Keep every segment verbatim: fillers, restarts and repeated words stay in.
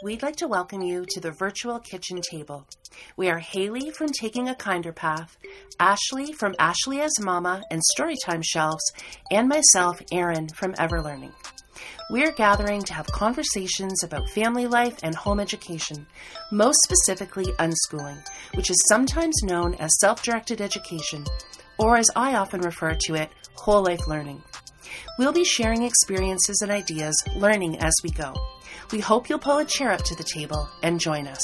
we'd like to welcome you to the virtual kitchen table. We are Haley from Taking a Kinder Path, Ashley from Ashley as Mama and Storytime Shelves, and myself, Erin, from Everlearning. We're gathering to have conversations about family life and home education, most specifically unschooling, which is sometimes known as self-directed education, or as I often refer to it, whole life learning. We'll be sharing experiences and ideas, learning as we go. We hope you'll pull a chair up to the table and join us.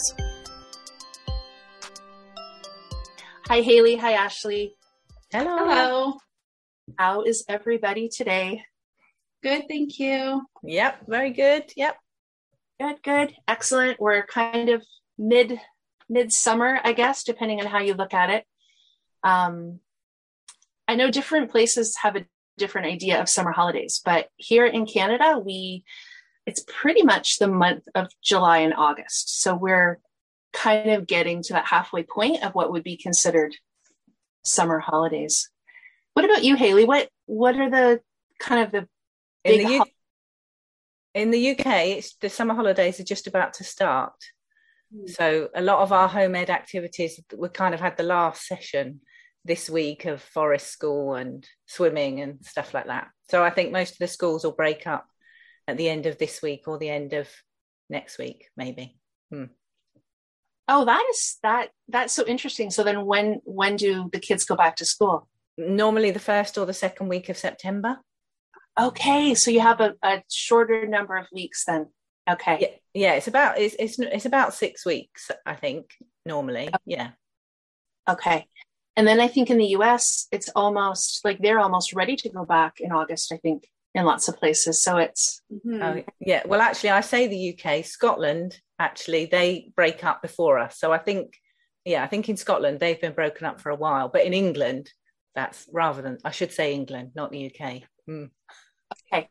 Hi, Haley. Hi, Ashley. Hello. Hello. How is everybody today? Good, thank you. Yep, very good. Yep. Good, good. Excellent. We're kind of mid, mid-summer, I guess, depending on how you look at it. Um, I know different places have a different idea of summer holidays, but here in Canada, we it's pretty much the month of July and August. So we're kind of getting to that halfway point of what would be considered summer holidays. What about you, Haley? What what are the kind of the big in the, U- ho- in the U K, it's, the summer holidays are just about to start. Mm. So a lot of our home ed activities, we kind of had the last session this week of forest school and swimming and stuff like that. So I think most of the schools will break up at the end of this week or the end of next week, maybe. Hmm. Oh, that is that that's so interesting. So then when when do the kids go back to school? Normally the first or the second week of September. Okay, so you have a, a shorter number of weeks then. Okay. Yeah, yeah, it's about it's it's it's about six weeks, I think, normally. Okay. Yeah. Okay. And then I think in the U S, it's almost like they're almost ready to go back in August, I think, in lots of places. So it's... Mm-hmm. Oh, yeah. Well, actually, I say the U K, Scotland, actually, they break up before us. So I think, yeah, I think in Scotland, they've been broken up for a while. But in England, that's rather than, I should say England, not the U K. Mm. Okay.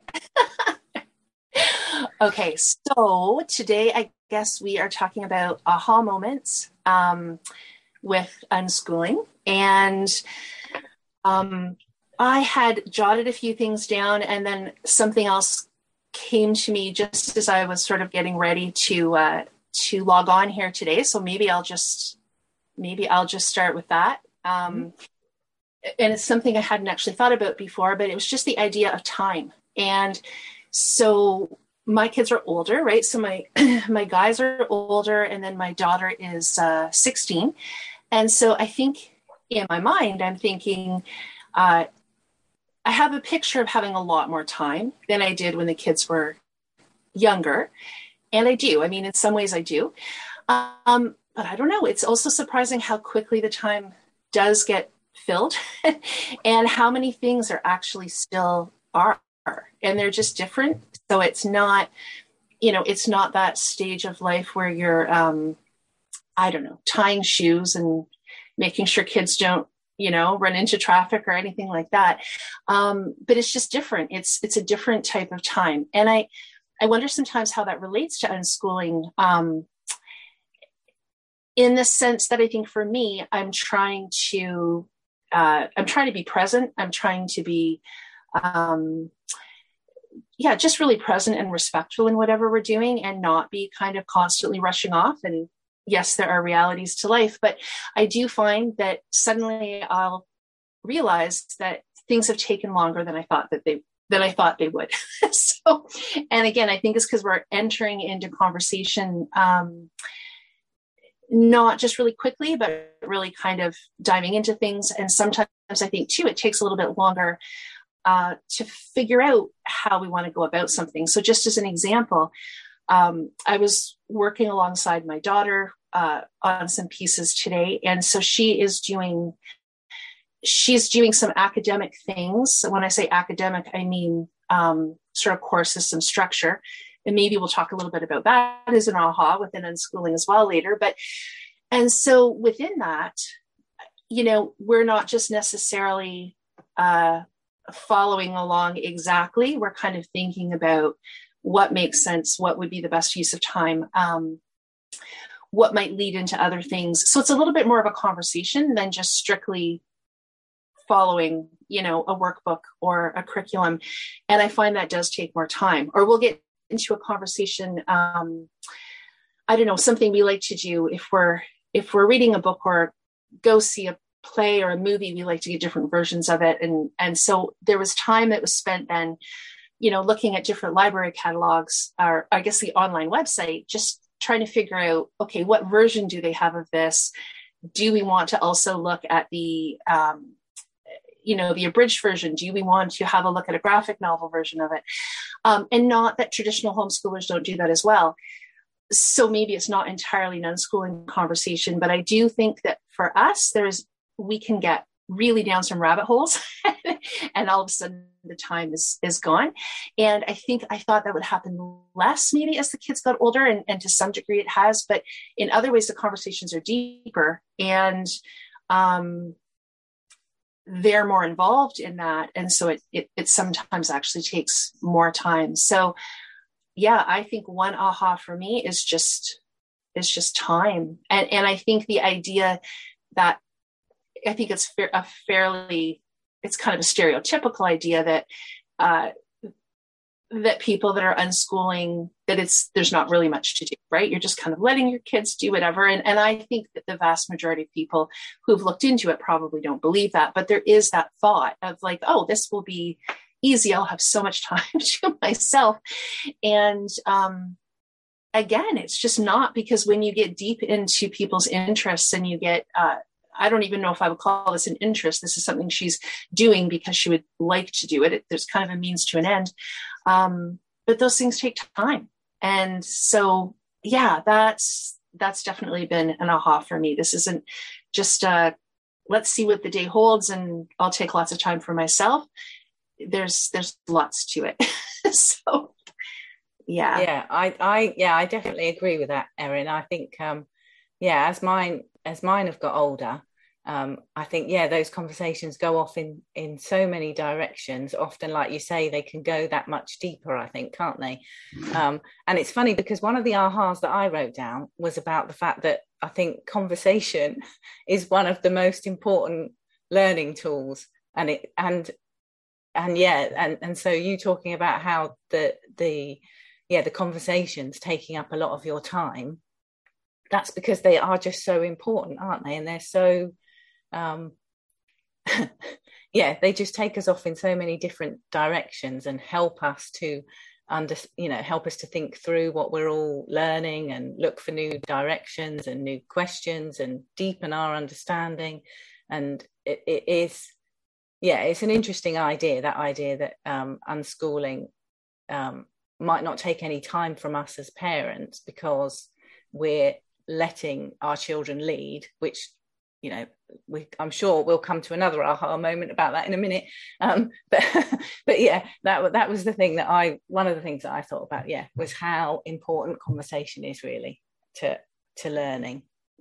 Okay. So today, I guess we are talking about aha moments um, with unschooling. And um, I had jotted a few things down, and then something else came to me just as I was sort of getting ready to uh, to log on here today. So maybe I'll just maybe I'll just start with that. Um, mm-hmm. And it's something I hadn't actually thought about before, but it was just the idea of time. And so my kids are older, right? So my my guys are older, and then my daughter is uh, sixteen. And so I think in my mind, I'm thinking, uh, I have a picture of having a lot more time than I did when the kids were younger. And I do. I mean, in some ways I do. Um, but I don't know. It's also surprising how quickly the time does get filled and how many things are actually still are. And they're just different. So it's not, you know, it's not that stage of life where you're, um, I don't know, tying shoes and making sure kids don't, you know, run into traffic or anything like that. Um, but it's just different. It's it's a different type of time. And I, I wonder sometimes how that relates to unschooling um, in the sense that I think for me, I'm trying to, uh, I'm trying to be present. I'm trying to be, um, yeah, just really present and respectful in whatever we're doing and not be kind of constantly rushing off. And yes, there are realities to life, but I do find that suddenly I'll realize that things have taken longer than I thought that they than I thought they would. So, and again, I think it's because we're entering into conversation, um, not just really quickly, but really kind of diving into things. And sometimes I think too, it takes a little bit longer uh, to figure out how we want to go about something. So just as an example, Um, I was working alongside my daughter uh, on some pieces today. And so she is doing, she's doing some academic things. When I say academic, I mean um, sort of core system structure. And maybe we'll talk a little bit about that as an aha within unschooling as well later. But, and so within that, you know, we're not just necessarily uh, following along exactly. We're kind of thinking about what makes sense, what would be the best use of time, um, what might lead into other things. So it's a little bit more of a conversation than just strictly following, you know, a workbook or a curriculum. And I find that does take more time. Or we'll get into a conversation um, I don't know, something we like to do if we're if we're reading a book or go see a play or a movie, we like to get different versions of it. And and so there was time that was spent then, you know, looking at different library catalogs, or I guess the online website, just trying to figure out, okay, what version do they have of this? Do we want to also look at the, um, you know, the abridged version? Do we want to have a look at a graphic novel version of it? Um, and not that traditional homeschoolers don't do that as well. So maybe it's not entirely an unschooling conversation, but I do think that for us, there's, we can get really down some rabbit holes and all of a sudden the time is is gone. And I think I thought that would happen less maybe as the kids got older, and, and to some degree it has, but in other ways the conversations are deeper, and um, they're more involved in that. And so it, it it sometimes actually takes more time. So yeah, I think one aha for me is just is just time. And and I think the idea that I think it's fa- a fairly, it's kind of a stereotypical idea that uh, that people that are unschooling, that it's, there's not really much to do, right? You're just kind of letting your kids do whatever. And, and I think that the vast majority of people who've looked into it probably don't believe that, but there is that thought of like, oh, this will be easy. I'll have so much time to myself. And um, again, it's just not, because when you get deep into people's interests and you get, uh, I don't even know if I would call this an interest. This is something she's doing because she would like to do it. it there's kind of a means to an end. Um, but those things take time. And so, yeah, that's, that's definitely been an aha for me. This isn't just, uh, let's see what the day holds and I'll take lots of time for myself. There's, there's lots to it. So, yeah. Yeah, I, I, yeah, I definitely agree with that, Erin. I think, um, yeah, as mine, as mine have got older, um, I think, yeah, those conversations go off in, in so many directions. Often, like you say, they can go that much deeper, I think, can't they? Um, and it's funny because one of the ahas that I wrote down was about the fact that I think conversation is one of the most important learning tools. And it, and, and yeah, and, and so you talking about how the, the, yeah, the conversations taking up a lot of your time, that's because they are just so important, aren't they? And they're so, um, yeah, they just take us off in so many different directions and help us to under, you know, help us to think through what we're all learning and look for new directions and new questions and deepen our understanding. And it, it is, yeah, it's an interesting idea, that idea that um, unschooling um, might not take any time from us as parents because we're letting our children lead, which, you know, we, I'm sure we'll come to another aha moment about that in a minute. Um, but but yeah, that that was the thing that I, one of the things that I thought about, yeah, was how important conversation is really to to learning.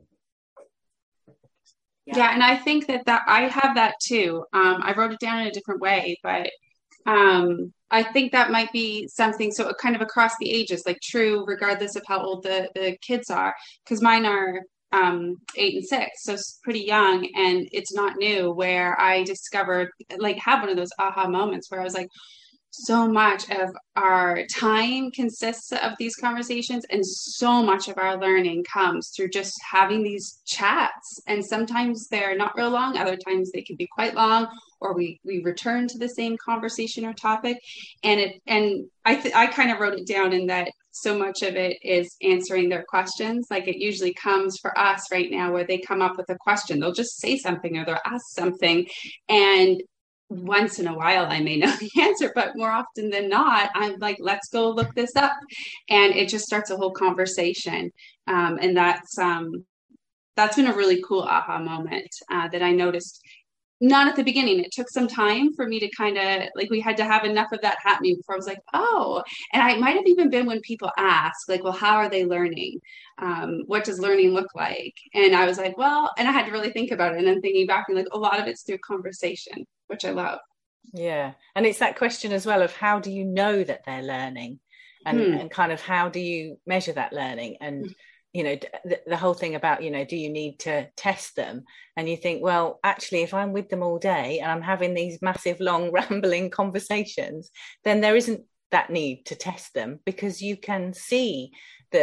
Yeah, yeah, and I think that that I have that too. Um, I wrote it down in a different way, but um, I think that might be something, so kind of across the ages, like true regardless of how old the, the kids are, because mine are um, eight and six, so it's pretty young, and it's not new, where I discovered, like, have one of those aha moments where I was like, so much of our time consists of these conversations, and so much of our learning comes through just having these chats. And sometimes they're not real long, other times they can be quite long, or we we return to the same conversation or topic. And it and I th- I kind of wrote it down in that so much of it is answering their questions. Like, it usually comes for us right now where they come up with a question, they'll just say something or they'll ask something, and once in a while I may know the answer, but more often than not, I'm like, let's go look this up. And it just starts a whole conversation. Um, and that's, um, that's been a really cool aha moment uh, that I noticed. Not at the beginning. It took some time for me to kind of, like, we had to have enough of that happening before I was like, oh, and I might have even been when people ask, like, well, how are they learning? Um, what does learning look like? And I was like, well, and I had to really think about it. And then thinking back, and like, a lot of it's through conversation, which I love. Yeah. And it's that question as well of how do you know that they're learning? And, hmm. and kind of how do you measure that learning? And, hmm. you know, the, the whole thing about, you know, do you need to test them? And you think, well, actually, if I'm with them all day and I'm having these massive, long, rambling conversations, then there isn't that need to test them, because you can see the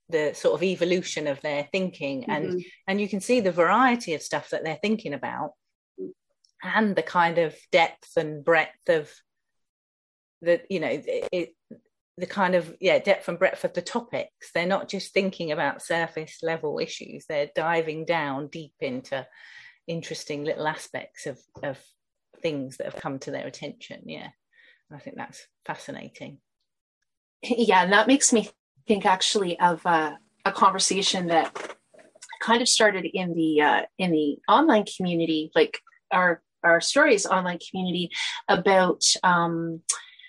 the sort of evolution of their thinking, and Mm-hmm. and you can see the variety of stuff that they're thinking about, and the kind of depth and breadth of the, you know, it, it, the kind of, yeah, depth and breadth of the topics. They're not just thinking about surface level issues, they're diving down deep into interesting little aspects of of things that have come to their attention. Yeah, I think that's fascinating. Yeah, and that makes me think actually of uh, a conversation that kind of started in the uh, in the online community, like our our stories online community, about um,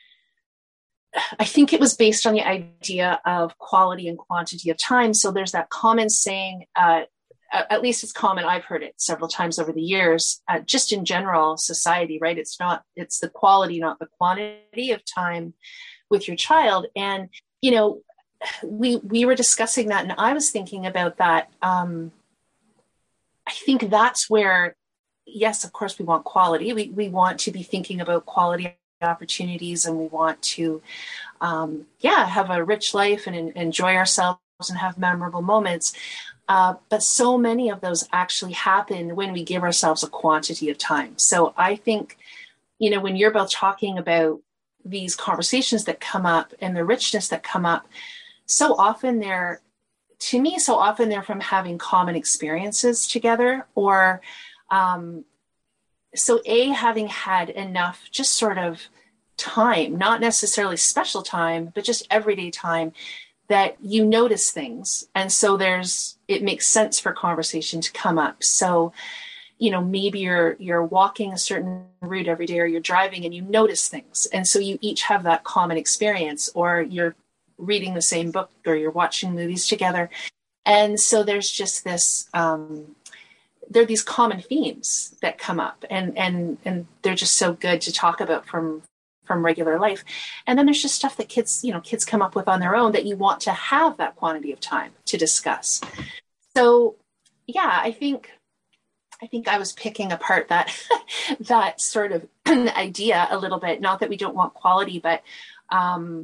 I think it was based on the idea of quality and quantity of time. So there's that common saying, uh, at least it's common, I've heard it several times over the years, uh, just in general society, right? It's not, it's the quality, not the quantity of time with your child. And, you know, we, we were discussing that, and I was thinking about that. Um, I think that's where, yes, of course we want quality. We, we want to be thinking about quality opportunities, and we want to, um, yeah, have a rich life and, and enjoy ourselves and have memorable moments. Uh, but so many of those actually happen when we give ourselves a quantity of time. So I think, you know, when you're both talking about these conversations that come up and the richness that come up, so often they're, to me, so often they're from having common experiences together, or um, so A, having had enough just sort of time, not necessarily special time, but just everyday time, that you notice things. And so there's, it makes sense for conversation to come up. So, you know, maybe you're, you're walking a certain route every day, or you're driving and you notice things. And so you each have that common experience, or you're reading the same book, or you're watching movies together. And so there's just this, um, there are these common themes that come up, and, and, and they're just so good to talk about from, from regular life. And then there's just stuff that kids, you know, kids come up with on their own that you want to have that quantity of time to discuss. So yeah, I think, I think I was picking apart that, that sort of idea a little bit. Not that we don't want quality, but um,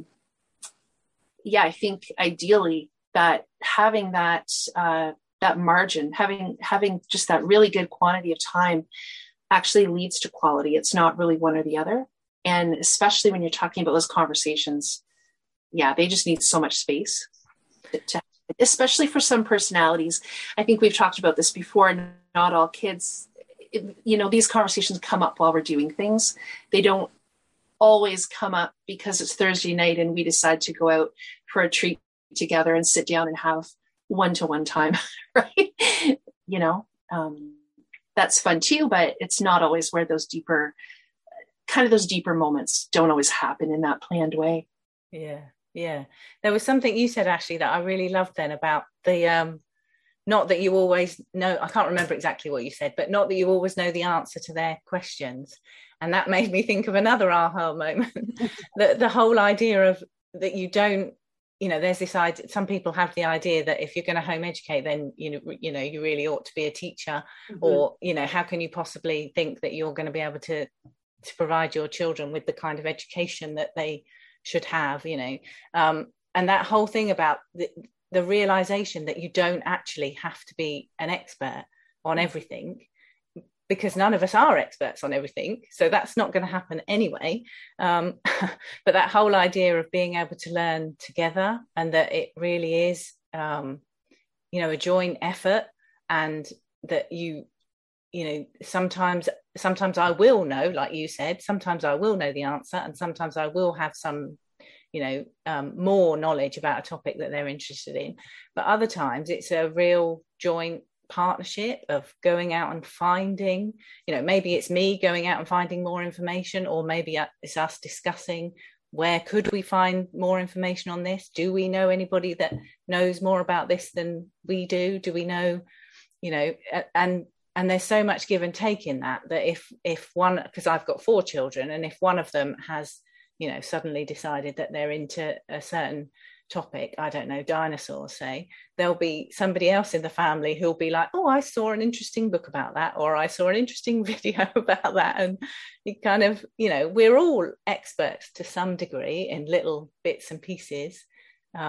yeah, I think ideally that having that, uh, that margin, having, having just that really good quantity of time actually leads to quality. It's not really one or the other. And especially when you're talking about those conversations, yeah, they just need so much space to, to, especially for some personalities. I think we've talked about this before. Not all kids, it, you know, these conversations come up while we're doing things. They don't always come up because it's Thursday night and we decide to go out for a treat together and sit down and have one-to-one time, right? You know, um, that's fun too, but it's not always where those deeper, kind of those deeper moments don't always happen in that planned way. Yeah, yeah. There was something you said, Ashley, that I really loved then about the, um, not that you always know, I can't remember exactly what you said, but not that you always know the answer to their questions. And that made me think of another aha moment. the, the whole idea of that you don't, you know, there's this idea, some people have the idea that if you're going to home educate, then, you know, you know, you really ought to be a teacher, mm-hmm. or, you know, how can you possibly think that you're going to be able to, to provide your children with the kind of education that they should have, you know, um, and that whole thing about the, the realization that you don't actually have to be an expert on everything, because none of us are experts on everything. So that's not going to happen anyway. Um, but that whole idea of being able to learn together, and that it really is, um, you know, a joint effort, and that you, you know, sometimes, sometimes I will know, like you said, sometimes I will know the answer, and sometimes I will have some, you know, um, more knowledge about a topic that they're interested in. But other times it's a real joint partnership of going out and finding, you know, maybe it's me going out and finding more information, or maybe it's us discussing where could we find more information on this? Do we know anybody that knows more about this than we do? Do we know, you know, and and there's so much give and take in that, that if if one, because I've got four children, and if one of them has, you know, suddenly decided that they're into a certain topic, I don't know, dinosaurs, say, there'll be somebody else in the family who'll be like, oh, I saw an interesting book about that, or I saw an interesting video about that. And you kind of, you know, we're all experts to some degree in little bits and pieces. Um,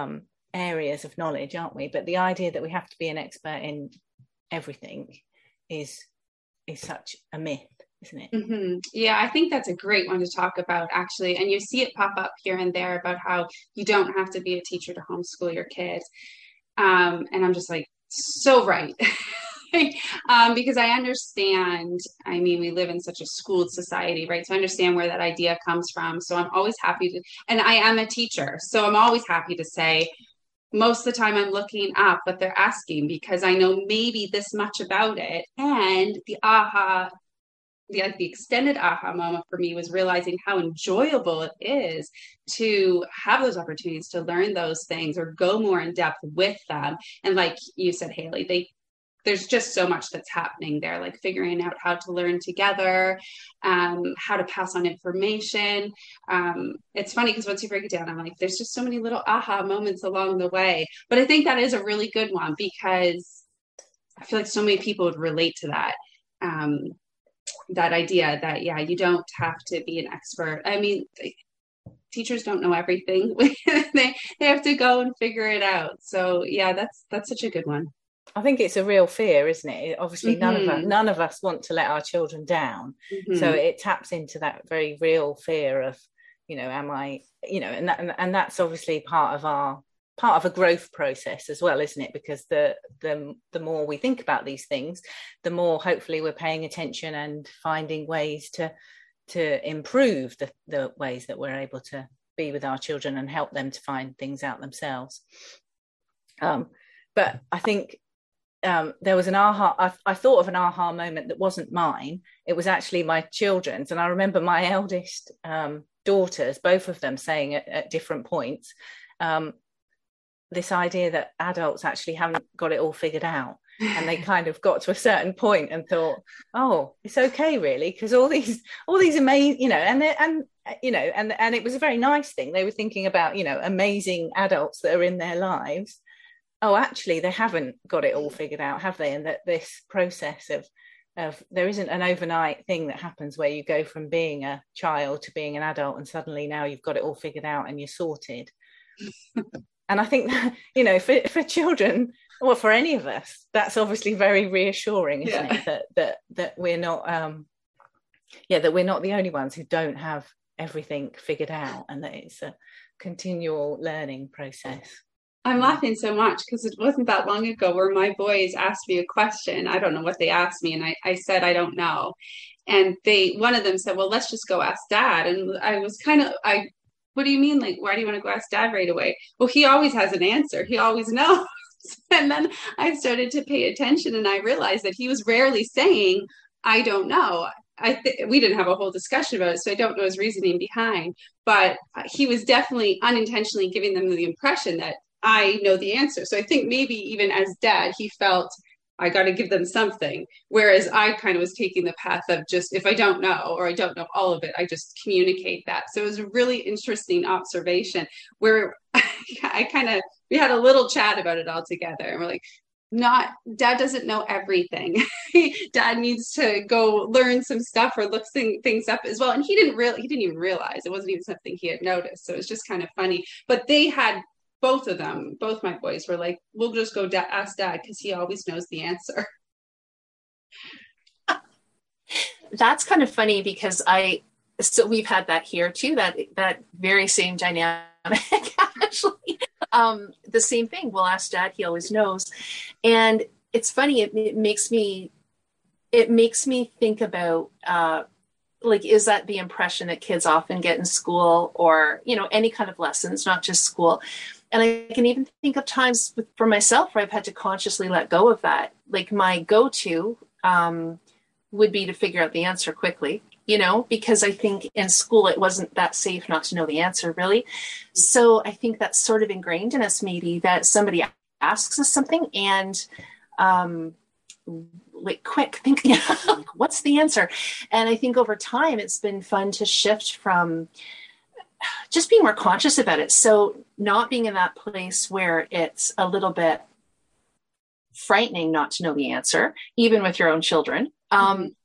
areas of knowledge, aren't we? But the idea that we have to be an expert in everything is is such a myth, isn't it? Mm-hmm. Yeah, I think that's a great one to talk about, actually. And you see it pop up here and there about how you don't have to be a teacher to homeschool your kids. Um, and I'm just like, so right. um, because I understand, I mean, we live in such a schooled society, right? So I understand where that idea comes from. So I'm always happy to, and I am a teacher. So I'm always happy to say, most of the time I'm looking up what they're asking because I know maybe this much about it. And the aha, the, the extended aha moment for me was realizing how enjoyable it is to have those opportunities to learn those things or go more in depth with them. And like you said, Haley, they there's just so much that's happening there, like figuring out how to learn together, um, how to pass on information. Um, it's funny because once you break it down, I'm like, there's just so many little aha moments along the way. But I think that is a really good one because I feel like so many people would relate to that. Um, that idea that, yeah, you don't have to be an expert. I mean, teachers don't know everything. they, they have to go and figure it out. So yeah, that's, that's such a good one. I think it's a real fear, isn't it? Obviously, mm-hmm. none of us, none of us want to let our children down. Mm-hmm. So it taps into that very real fear of, you know, am I, you know, and that, and, and that's obviously part of our part of a growth process as well, isn't it? Because the the the more we think about these things, the more hopefully we're paying attention and finding ways to to improve the the ways that we're able to be with our children and help them to find things out themselves. Um, but I think. Um, there was an aha, I, I thought of an aha moment that wasn't mine. It was actually my children's. And I remember my eldest um, daughters, both of them saying at, at different points, um, this idea that adults actually haven't got it all figured out. And they kind of got to a certain point and thought, oh, it's okay, really, because all these, all these amazing, you know, and, and, you know, and, and it was a very nice thing. They were thinking about, you know, amazing adults that are in their lives. Oh, actually, they haven't got it all figured out, have they? And that this process of, of there isn't an overnight thing that happens where you go from being a child to being an adult and suddenly now you've got it all figured out and you're sorted. And I think that, you know, for, for children, or for any of us, that's obviously very reassuring, isn't yeah. it? That that that we're not, um, yeah, that we're not the only ones who don't have everything figured out, and that it's a continual learning process. I'm laughing so much because it wasn't that long ago where my boys asked me a question. I don't know what they asked me. And I, I said, I don't know. And they, one of them said, well, let's just go ask Dad. And I was kind of, I, what do you mean? Like, why do you want to go ask Dad right away? Well, he always has an answer. He always knows. And then I started to pay attention and I realized that he was rarely saying, I don't know. I th- we didn't have a whole discussion about it, so I don't know his reasoning behind. But he was definitely unintentionally giving them the impression that I know the answer. So I think maybe even as dad, he felt I got to give them something. Whereas I kind of was taking the path of just, if I don't know, or I don't know all of it, I just communicate that. So it was a really interesting observation where I kind of, we had a little chat about it all together. And we're like, not, Dad doesn't know everything. Dad needs to go learn some stuff or look thing, things up as well. And he didn't really, he didn't even realize it wasn't even something he had noticed. So it was just kind of funny, but they had, both of them, both my boys were like, we'll just go da- ask Dad because he always knows the answer. That's kind of funny because I, so we've had that here too, that that very same dynamic actually. Um, the same thing, we'll ask Dad, he always knows. And it's funny, it, it makes me, it makes me think about, uh, like, is that the impression that kids often get in school or, you know, any kind of lessons, not just school? And I can even think of times with, for myself where I've had to consciously let go of that. Like my go-to um, would be to figure out the answer quickly, you know, because I think in school it wasn't that safe not to know the answer really. So I think that's sort of ingrained in us maybe that somebody asks us something and um, like quick think, what's the answer? And I think over time it's been fun to shift from just being more conscious about it. So not being in that place where it's a little bit frightening not to know the answer, even with your own children, um, mm-hmm.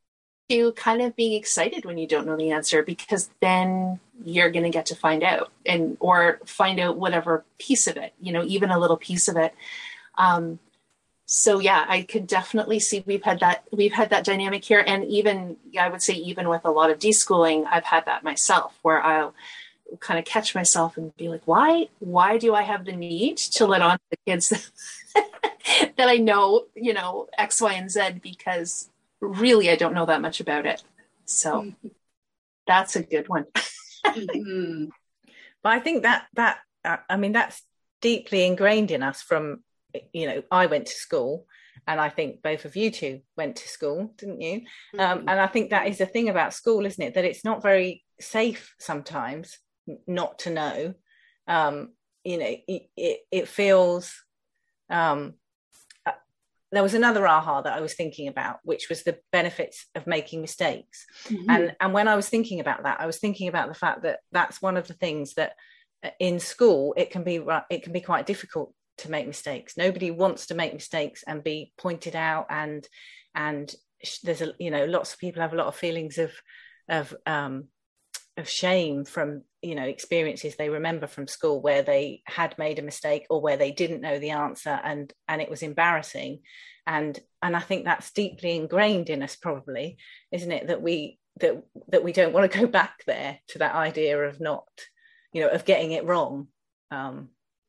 to kind of being excited when you don't know the answer, because then you're going to get to find out, and or find out whatever piece of it, you know, even a little piece of it. Um, so yeah, I could definitely see we've had that we've had that dynamic here, and even I would say even with a lot of deschooling, I've had that myself, where I'll kind of catch myself and be like, why why do I have the need to let on to the kids that I know, you know, X, Y, and Z, because really I don't know that much about it. So mm-hmm. That's a good one. mm-hmm. But I think that that uh, I mean that's deeply ingrained in us from, you know, I went to school, and I think both of you two went to school, didn't you? Mm-hmm. Um, and I think that is the thing about school, isn't it? That it's not very safe sometimes not to know. Um, you know, it, it, it feels. Um, uh, there was another aha that I was thinking about, which was the benefits of making mistakes. Mm-hmm. And and when I was thinking about that, I was thinking about the fact that that's one of the things that in school it can be it can be quite difficult to make mistakes. Nobody wants to make mistakes and be pointed out, and and there's a, you know, lots of people have a lot of feelings of of um of shame from, you know, experiences they remember from school where they had made a mistake or where they didn't know the answer, and and it was embarrassing. And and I think that's deeply ingrained in us, probably, isn't it, that we that that we don't want to go back there to that idea of not, you know, of getting it wrong. um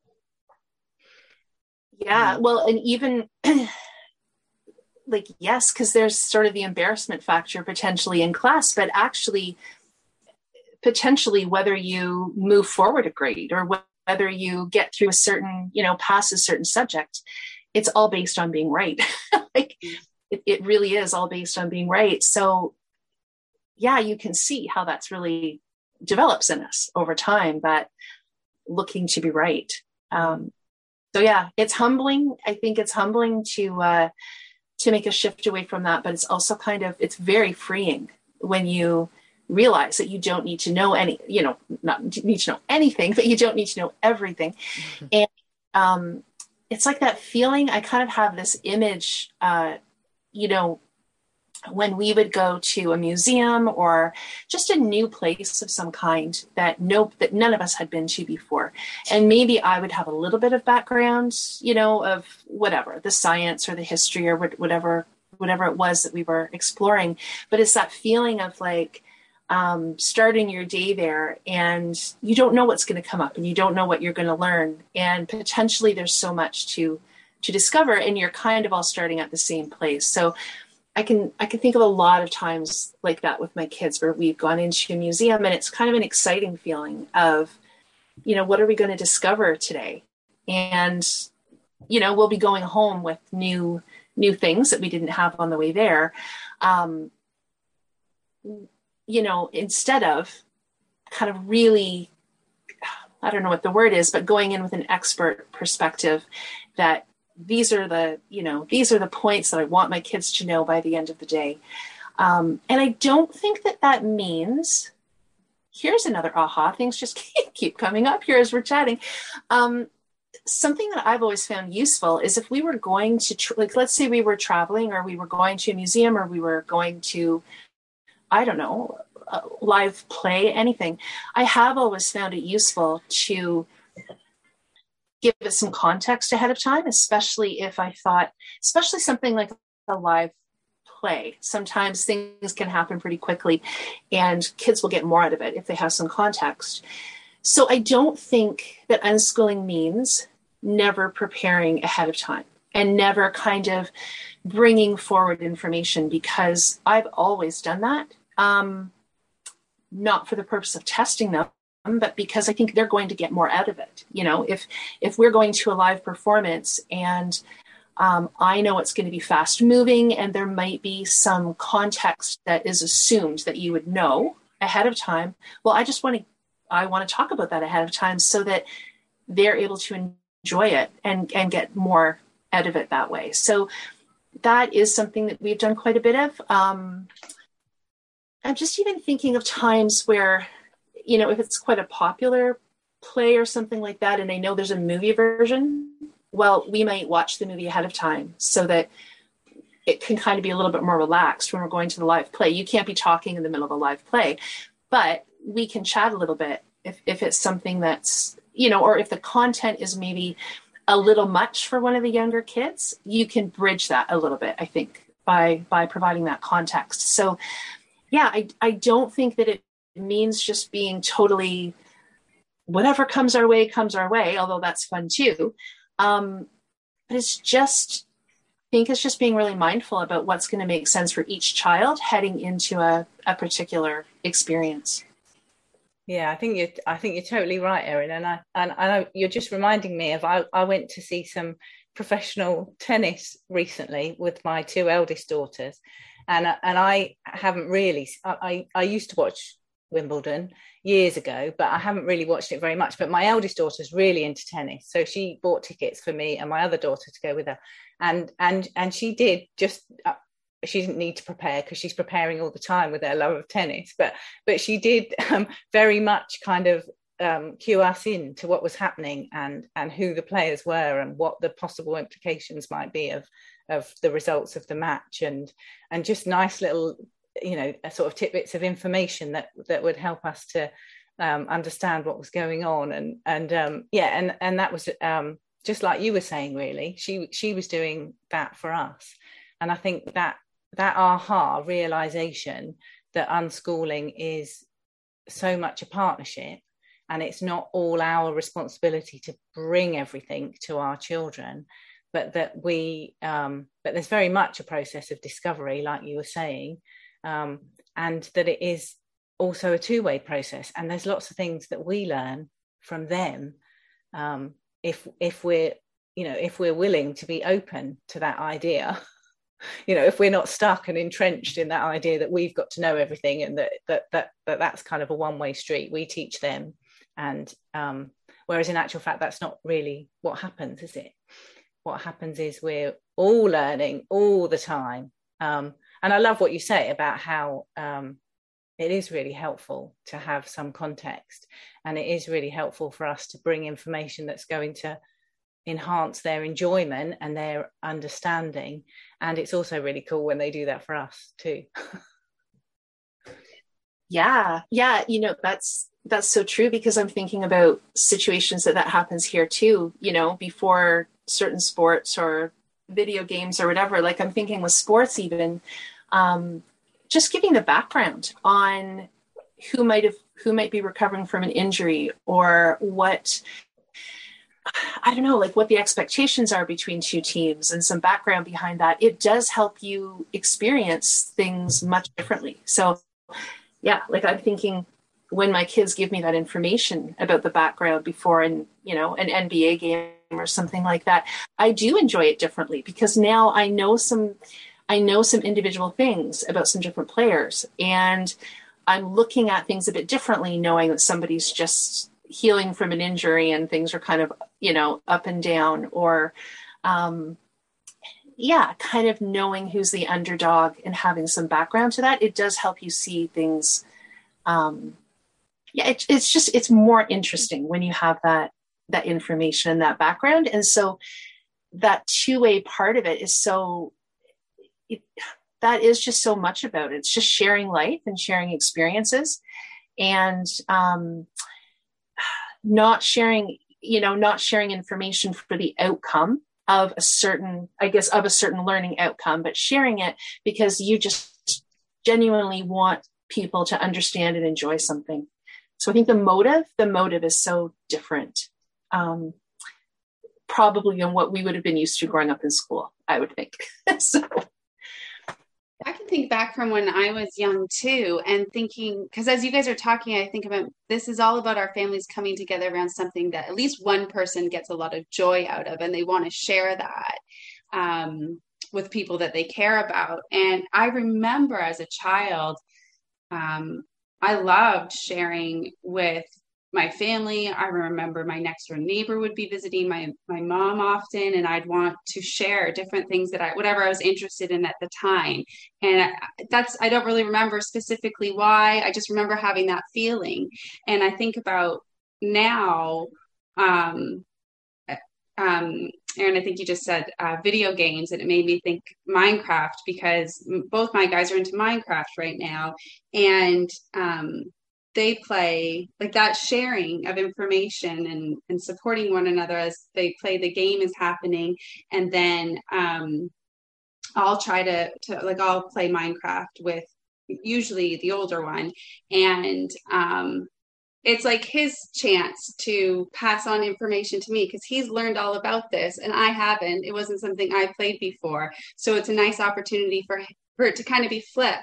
Yeah, well, and even like, yes, because there's sort of the embarrassment factor potentially in class, but actually potentially whether you move forward a grade or whether you get through a certain, you know, pass a certain subject, it's all based on being right. Like it, it really is all based on being right. So yeah, you can see how that's really develops in us over time, but looking to be right. Um, so yeah, it's humbling. I think it's humbling to, uh, to make a shift away from that, but it's also kind of, it's very freeing when you realize that you don't need to know any, you know, not need to know anything, but you don't need to know everything. Mm-hmm. And um, it's like that feeling. I kind of have this image, uh, you know, when we would go to a museum or just a new place of some kind that no, that none of us had been to before. And maybe I would have a little bit of background, you know, of whatever, the science or the history or whatever, whatever it was that we were exploring. But it's that feeling of like, um, starting your day there, and you don't know what's going to come up, and you don't know what you're going to learn. And potentially there's so much to, to discover, and you're kind of all starting at the same place. So I can, I can think of a lot of times like that with my kids where we've gone into a museum, and it's kind of an exciting feeling of, you know, what are we going to discover today? And, you know, we'll be going home with new, new things that we didn't have on the way there. Um, you know, instead of kind of really, I don't know what the word is, but going in with an expert perspective that these are the, you know, these are the points that I want my kids to know by the end of the day. Um, and I don't think that that means, here's another aha, things just keep coming up here as we're chatting. Um, something that I've always found useful is if we were going to, tr- like, let's say we were traveling or we were going to a museum or we were going to, I don't know, a live play, anything. I have always found it useful to give it some context ahead of time, especially if I thought, especially something like a live play. Sometimes things can happen pretty quickly and kids will get more out of it if they have some context. So I don't think that unschooling means never preparing ahead of time and never kind of bringing forward information, because I've always done that. Um, not for the purpose of testing them, but because I think they're going to get more out of it. You know, if if we're going to a live performance and um, I know it's going to be fast moving and there might be some context that is assumed that you would know ahead of time, well, I just want to I want to talk about that ahead of time so that they're able to enjoy it and and get more out of it that way. So that is something that we've done quite a bit of. Um, I'm just even thinking of times where, you know, if it's quite a popular play or something like that, and I know there's a movie version, well, we might watch the movie ahead of time so that it can kind of be a little bit more relaxed when we're going to the live play. You can't be talking in the middle of a live play, but we can chat a little bit if, if it's something that's, you know, or if the content is maybe a little much for one of the younger kids, you can bridge that a little bit, I think, by by providing that context. So yeah, I, I don't think that it means just being totally whatever comes our way, comes our way, although that's fun too. Um, but it's just, I think it's just being really mindful about what's going to make sense for each child heading into a, a particular experience. Yeah, I think you're, I think you're totally right, Erin. And I, and I know you're just reminding me of, I, I went to see some professional tennis recently with my two eldest daughters. And, and I haven't really, I, I used to watch Wimbledon years ago, but I haven't really watched it very much. But my eldest daughter's really into tennis, so she bought tickets for me and my other daughter to go with her, and and and she did just uh, she didn't need to prepare because she's preparing all the time with her love of tennis, but but she did um, very much kind of um, cue us in to what was happening and and who the players were and what the possible implications might be of of the results of the match, and and just nice little, you know, sort of tidbits of information that that would help us to um, understand what was going on. And and um, yeah, and and that was um, just like you were saying, really. She she was doing that for us, and I think that that aha realization that unschooling is so much a partnership, and it's not all our responsibility to bring everything to our children, but that we um, but there's very much a process of discovery, like you were saying. Um, and that it is also a two-way process, and there's lots of things that we learn from them um, if if we're you know if we're willing to be open to that idea. You know, if we're not stuck and entrenched in that idea that we've got to know everything, and that that that, that that's kind of a one-way street. We teach them, and um, whereas in actual fact that's not really what happens, is it? What happens is we're all learning all the time. Um, And I love what you say about how um, it is really helpful to have some context, and it is really helpful for us to bring information that's going to enhance their enjoyment and their understanding. And it's also really cool when they do that for us too. Yeah, yeah, you know, that's that's so true, because I'm thinking about situations that that happens here too, you know, before certain sports or video games or whatever. Like I'm thinking with sports even, um, just giving the background on who might have, who might be recovering from an injury, or what, I don't know, like what the expectations are between two teams, and some background behind that. It does help you experience things much differently. So yeah, like I'm thinking when my kids give me that information about the background before, and you know, an N B A game or something like that, I do enjoy it differently, because now I know some, I know some individual things about some different players, and I'm looking at things a bit differently, knowing that somebody's just healing from an injury and things are kind of, you know, up and down, or, um, yeah, kind of knowing who's the underdog and having some background to that. It does help you see things. Um, yeah, it, it's just, it's more interesting when you have that, that information and that background. And so that two-way part of it is so, it, that is just so much about it. It's just sharing life and sharing experiences, and um, not sharing, you know, not sharing information for the outcome of a certain, I guess, of a certain learning outcome, but sharing it because you just genuinely want people to understand and enjoy something. So I think the motive, the motive is so different, um, probably than what we would have been used to growing up in school, I would think. So I can think back from when I was young too, and thinking, because as you guys are talking, I think about this is all about our families coming together around something that at least one person gets a lot of joy out of, and they want to share that um, with people that they care about. And I remember as a child, um, I loved sharing with my family. I remember my next door neighbor would be visiting my, my mom often, and I'd want to share different things that I, whatever I was interested in at the time. And that's, I don't really remember specifically why. I just remember having that feeling. And I think about now, um, um, Erin, I think you just said uh, video games, and it made me think Minecraft, because both my guys are into Minecraft right now, and um, they play like that sharing of information and, and supporting one another as they play. The game is happening, and then um, I'll try to, to like I'll play Minecraft with usually the older one, and um, it's like his chance to pass on information to me, because he's learned all about this and I haven't. It wasn't something I played before. So it's a nice opportunity for, for it to kind of be flipped.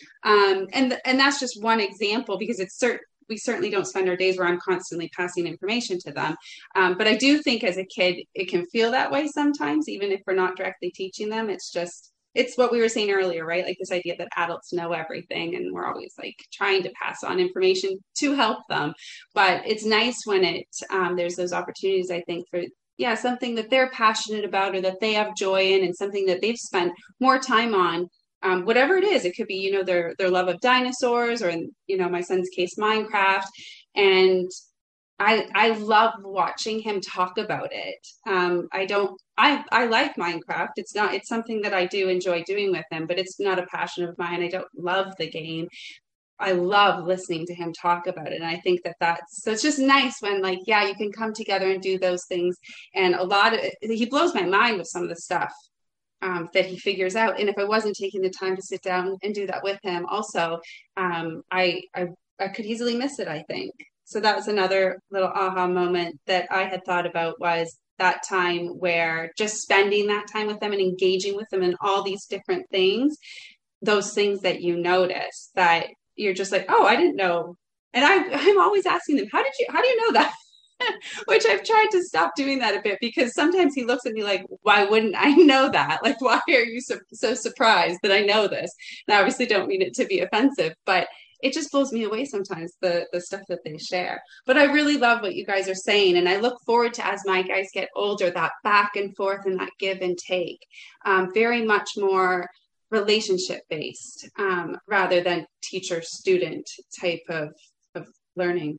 Um, and, and that's just one example, because it's certain, we certainly don't spend our days where I'm constantly passing information to them. Um, but I do think as a kid, it can feel that way sometimes, even if we're not directly teaching them. It's just, it's what we were saying earlier, right? Like this idea that adults know everything, and we're always like trying to pass on information to help them. But it's nice when it um, there's those opportunities, I think, for yeah, something that they're passionate about or that they have joy in, and something that they've spent more time on. Um, whatever it is, it could be, you know, their their love of dinosaurs, or in, you know, my son's case, Minecraft. And I I love watching him talk about it. Um, I don't I I like Minecraft. It's not it's something that I do enjoy doing with him, but it's not a passion of mine. I don't love the game. I love listening to him talk about it. And I think that that's, so it's just nice when, like, yeah, you can come together and do those things. And a lot of, he blows my mind with some of the stuff um, that he figures out. And if I wasn't taking the time to sit down and do that with him also, um, I, I, I could easily miss it, I think. So that was another little aha moment that I had thought about, was that time where just spending that time with them and engaging with them in all these different things, those things that you notice that you're just like, oh, I didn't know. And I, I'm always asking them, how did you, how do you know that? Which I've tried to stop doing that a bit, because sometimes he looks at me like, why wouldn't I know that? Like, why are you so, so surprised that I know this? And I obviously don't mean it to be offensive, but it just blows me away sometimes, the, the stuff that they share. But I really love what you guys are saying. And I look forward to, as my guys get older, that back and forth and that give and take, um, very much more relationship based, um, rather than teacher student type of, of learning.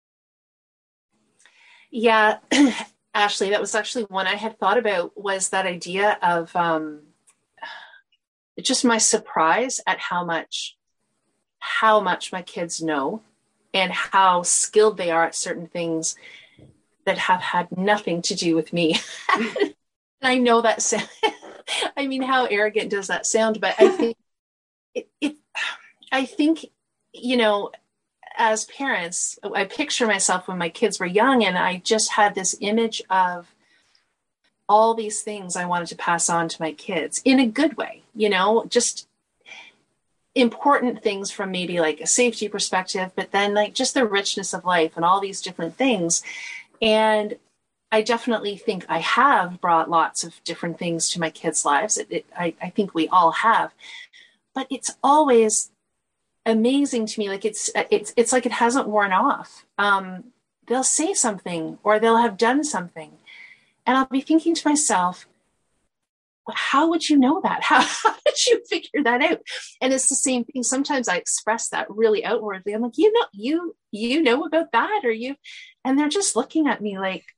Yeah, Ashley, that was actually one I had thought about, was that idea of um, just my surprise at how much how much my kids know and how skilled they are at certain things that have had nothing to do with me. I know that sound, I mean, how arrogant does that sound? But I think it, it, I think, you know, as parents, I picture myself when my kids were young, and I just had this image of all these things I wanted to pass on to my kids in a good way, you know, just important things from maybe like a safety perspective, but then like just the richness of life and all these different things. And I definitely think I have brought lots of different things to my kids' lives. It, it, I, I think we all have, but it's always amazing to me. Like it's, it's, it's like it hasn't worn off. Um, they'll say something or they'll have done something, and I'll be thinking to myself, how would you know that? How, how did you figure that out? And it's the same thing. Sometimes I express that really outwardly. I'm like, you know, you, you know about that, or you, and they're just looking at me like,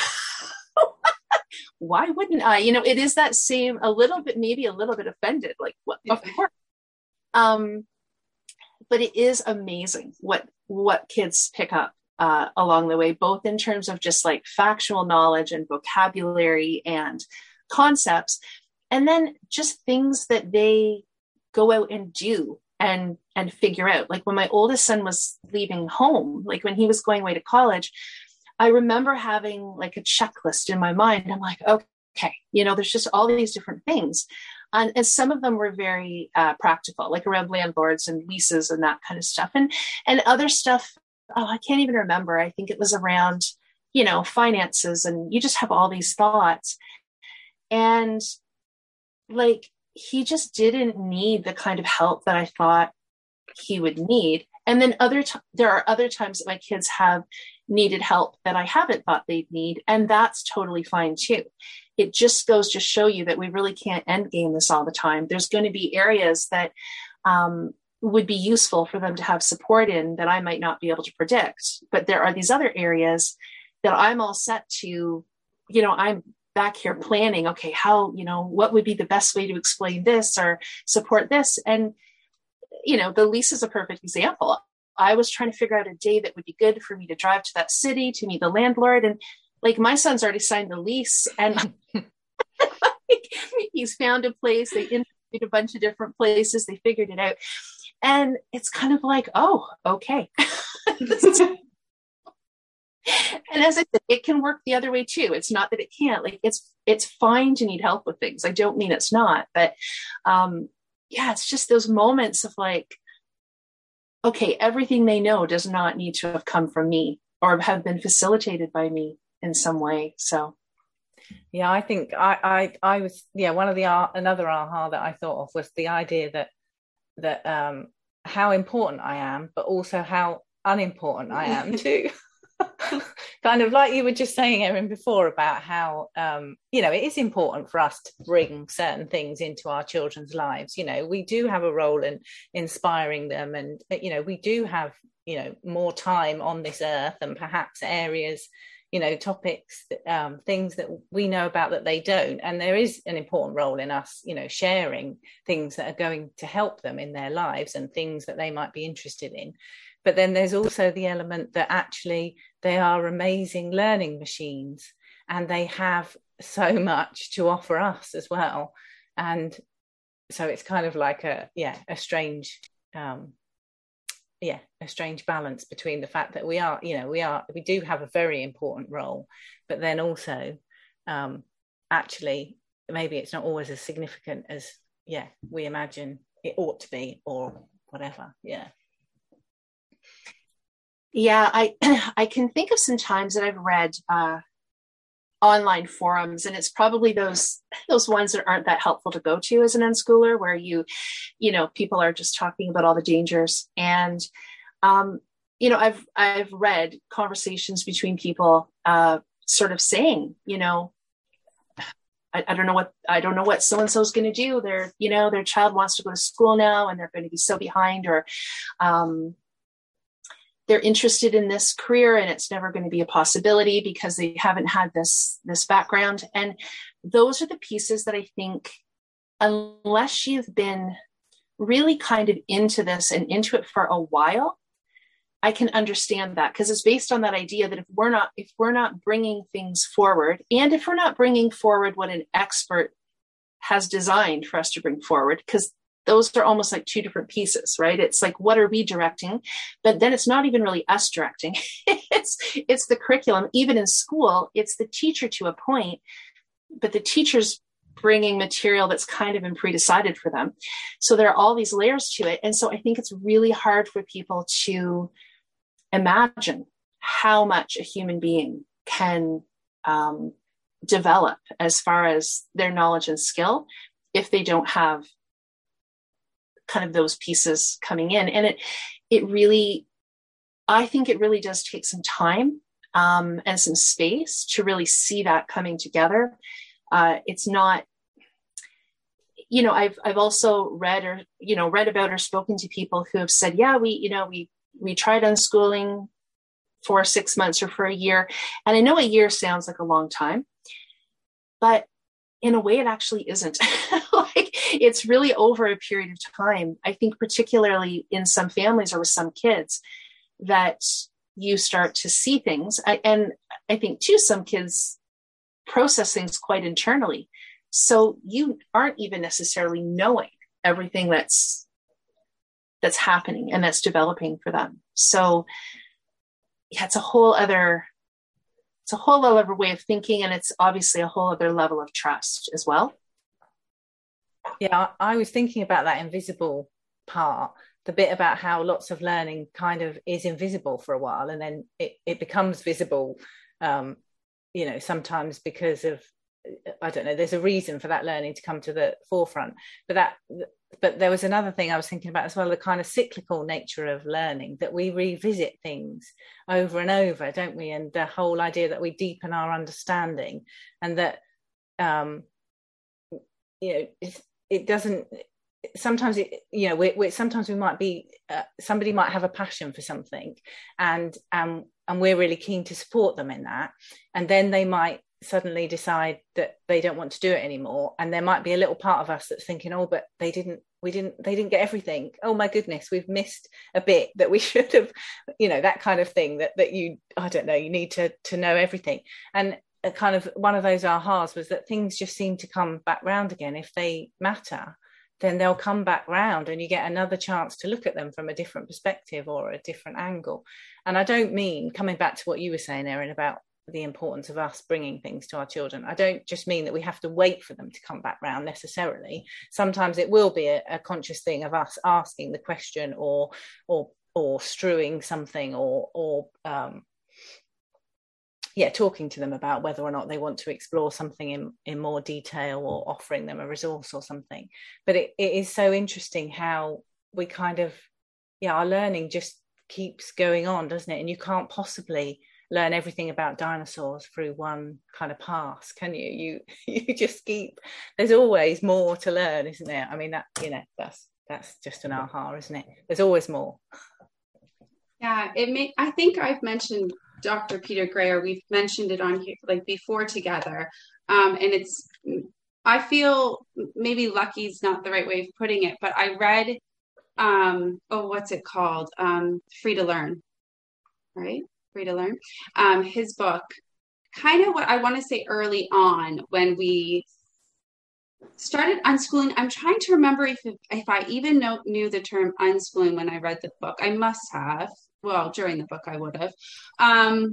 why wouldn't I? You know, it is that same, a little bit, maybe a little bit offended, like, what, of course. Um, but it is amazing what, what kids pick up uh, along the way, both in terms of just like factual knowledge and vocabulary and concepts, and then just things that they go out and do and and figure out. Like when my oldest son was leaving home, like when he was going away to college, I remember having like a checklist in my mind. I'm like, okay, you know, there's just all these different things. And, and some of them were very uh, practical, like around landlords and leases and that kind of stuff. And, and other stuff, oh, I can't even remember. I think it was around, you know, finances, and you just have all these thoughts. And like, he just didn't need the kind of help that I thought he would need. And then other t- there are other times that my kids have needed help that I haven't thought they'd need. And that's totally fine too. It just goes to show you that we really can't end game this all the time. There's going to be areas that um, would be useful for them to have support in that I might not be able to predict. But there are these other areas that I'm all set to, you know, I'm back here planning, okay, how, you know, what would be the best way to explain this or support this? And, you know, the lease is a perfect example. I was trying to figure out a day that would be good for me to drive to that city to meet the landlord. And like, my son's already signed the lease, and he's found a place. They interviewed a bunch of different places. They figured it out. And it's kind of like, oh, okay. And as I said, it can work the other way too. It's not that it can't. Like, it's it's fine to need help with things. I don't mean it's not, but um, yeah, it's just those moments of like, okay, everything they know does not need to have come from me or have been facilitated by me in some way. So, yeah, I think I I, I was yeah one of the uh, another aha that I thought of was the idea that that um, how important I am, but also how unimportant I am too. Kind of like you were just saying, Erin, before about how um you know, it is important for us to bring certain things into our children's lives. You know, we do have a role in inspiring them, and you know, we do have, you know, more time on this earth and perhaps areas, you know, topics, um, things that we know about that they don't. And there is an important role in us, you know, sharing things that are going to help them in their lives and things that they might be interested in. But then there's also the element that actually they are amazing learning machines, and they have so much to offer us as well. And so it's kind of like a, yeah, a strange, um, yeah, a strange balance between the fact that we are, you know, we are, we do have a very important role, but then also um, actually maybe it's not always as significant as, yeah, we imagine it ought to be or whatever. Yeah. Yeah, I I can think of some times that I've read uh, online forums, and it's probably those those ones that aren't that helpful to go to as an unschooler, where you, you know, people are just talking about all the dangers. And, um, you know, I've I've read conversations between people uh, sort of saying, you know, I, I don't know what I don't know what so and so is going to do. Their, you know, their child wants to go to school now, and they're going to be so behind, or um, they're interested in this career and it's never going to be a possibility because they haven't had this, this background. And those are the pieces that I think, unless you've been really kind of into this and into it for a while, I can understand that, because it's based on that idea that if we're not, if we're not bringing things forward, and if we're not bringing forward what an expert has designed for us to bring forward, because those are almost like two different pieces, right? It's like, what are we directing? But then it's not even really us directing. it's it's the curriculum. Even in school, it's the teacher to a point, but the teacher's bringing material that's kind of been pre-decided for them. So there are all these layers to it. And so I think it's really hard for people to imagine how much a human being can um, develop as far as their knowledge and skill if they don't have kind of those pieces coming in. And it, it really, I think it really does take some time um, and some space to really see that coming together. Uh, it's not, you know, I've, I've also read or, you know, read about or spoken to people who have said, yeah, we, you know, we, we tried unschooling for six months or for a year. And I know a year sounds like a long time, but in a way it actually isn't. Like, it's really over a period of time. I think particularly in some families or with some kids that you start to see things. I, and I think too, some kids process things quite internally. So you aren't even necessarily knowing everything that's, that's happening and that's developing for them. So yeah, it's a whole other, it's a whole other way of thinking. And it's obviously a whole other level of trust as well. Yeah, I was thinking about that invisible part, the bit about how lots of learning kind of is invisible for a while, and then it, it becomes visible, um, you know, sometimes because of, I don't know, there's a reason for that learning to come to the forefront. But that, but there was another thing I was thinking about as well, the kind of cyclical nature of learning, that we revisit things over and over, don't we? And the whole idea that we deepen our understanding, and that, um, you know, it's, it doesn't, sometimes it, you know, we, we sometimes we might be, uh, somebody might have a passion for something, and, um, and we're really keen to support them in that. And then they might suddenly decide that they don't want to do it anymore, and there might be a little part of us that's thinking, oh, but they didn't we didn't they didn't get everything, oh my goodness, we've missed a bit that we should have, you know, that kind of thing, that that you I don't know, you need to to know everything. And a kind of one of those ahas was that things just seem to come back round again. If they matter, then they'll come back round, and you get another chance to look at them from a different perspective or a different angle. And I don't mean, coming back to what you were saying, Erin, about the importance of us bringing things to our children, I don't just mean that we have to wait for them to come back round necessarily. Sometimes it will be a, a conscious thing of us asking the question, or or or strewing something, or or um yeah talking to them about whether or not they want to explore something in in more detail, or offering them a resource or something. But it, it is so interesting how we kind of yeah our learning just keeps going on, doesn't it? And you can't possibly learn everything about dinosaurs through one kind of pass, can you? You you just keep, there's always more to learn, isn't there? I mean, that, you know, that's that's just an aha, isn't it? There's always more. Yeah, it may, I think I've mentioned Doctor Peter Gray, or we've mentioned it on here like before together. Um, and it's, I feel maybe lucky's not the right way of putting it, but I read, um, oh, what's it called? Um, Free to Learn, right? Free to Learn. Um, his book, kind of what I want to say early on when we started unschooling. I'm trying to remember if if I even know, knew the term unschooling when I read the book. I must have. Well, during the book I would have. Um,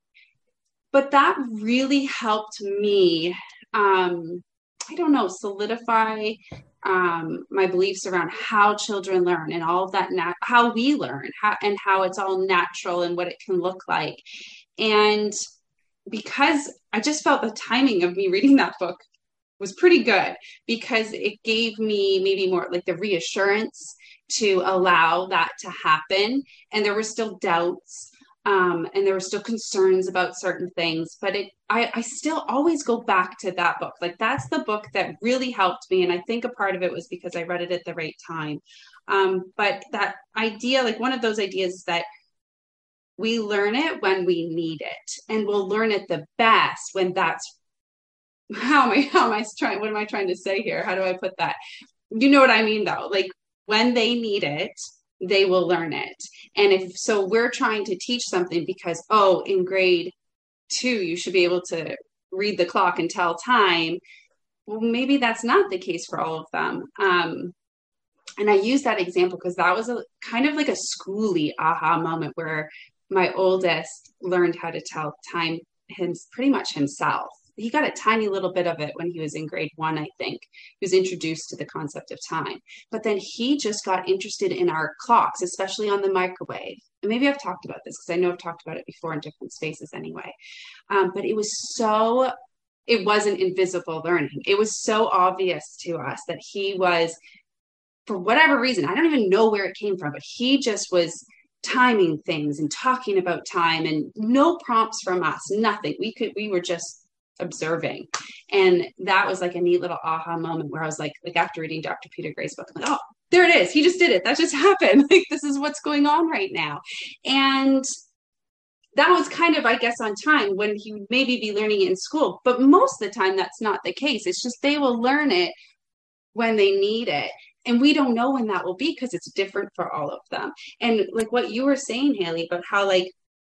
but that really helped me, um, I don't know, solidify um, my beliefs around how children learn, and all of that, nat- how we learn, how, and how it's all natural and what it can look like. And because I just felt the timing of me reading that book was pretty good, because it gave me maybe more like the reassurance to allow that to happen. And there were still doubts, um, and there were still concerns about certain things, but it, I, I still always go back to that book. Like, that's the book that really helped me. And I think a part of it was because I read it at the right time. Um, but that idea, like one of those ideas, is that we learn it when we need it, and we'll learn it the best when that's, how am I, how am I trying, what am I trying to say here? How do I put that? You know what I mean though? Like, when they need it, they will learn it. And if so, we're trying to teach something because, oh, in grade two, you should be able to read the clock and tell time. Well, maybe that's not the case for all of them. Um, and I use that example because that was a kind of like a schooly aha moment where my oldest learned how to tell time him, pretty much himself. He got a tiny little bit of it when he was in grade one, I think. He was introduced to the concept of time. But then he just got interested in our clocks, especially on the microwave. And maybe I've talked about this because I know I've talked about it before in different spaces anyway. Um, but it was so, it wasn't invisible learning. It was so obvious to us that he was, for whatever reason, I don't even know where it came from, but he just was timing things and talking about time, and no prompts from us, nothing. We could, we were just observing. And that was like a neat little aha moment where I was like, like after reading Doctor Peter Gray's book, I'm like, oh, there it is. He just did it. That just happened. Like, this is what's going on right now. And that was kind of, I guess, on time when he would maybe be learning it in school. But most of the time, that's not the case. It's just they will learn it when they need it. And we don't know when that will be because it's different for all of them. And like what you were saying, Haley, about how like,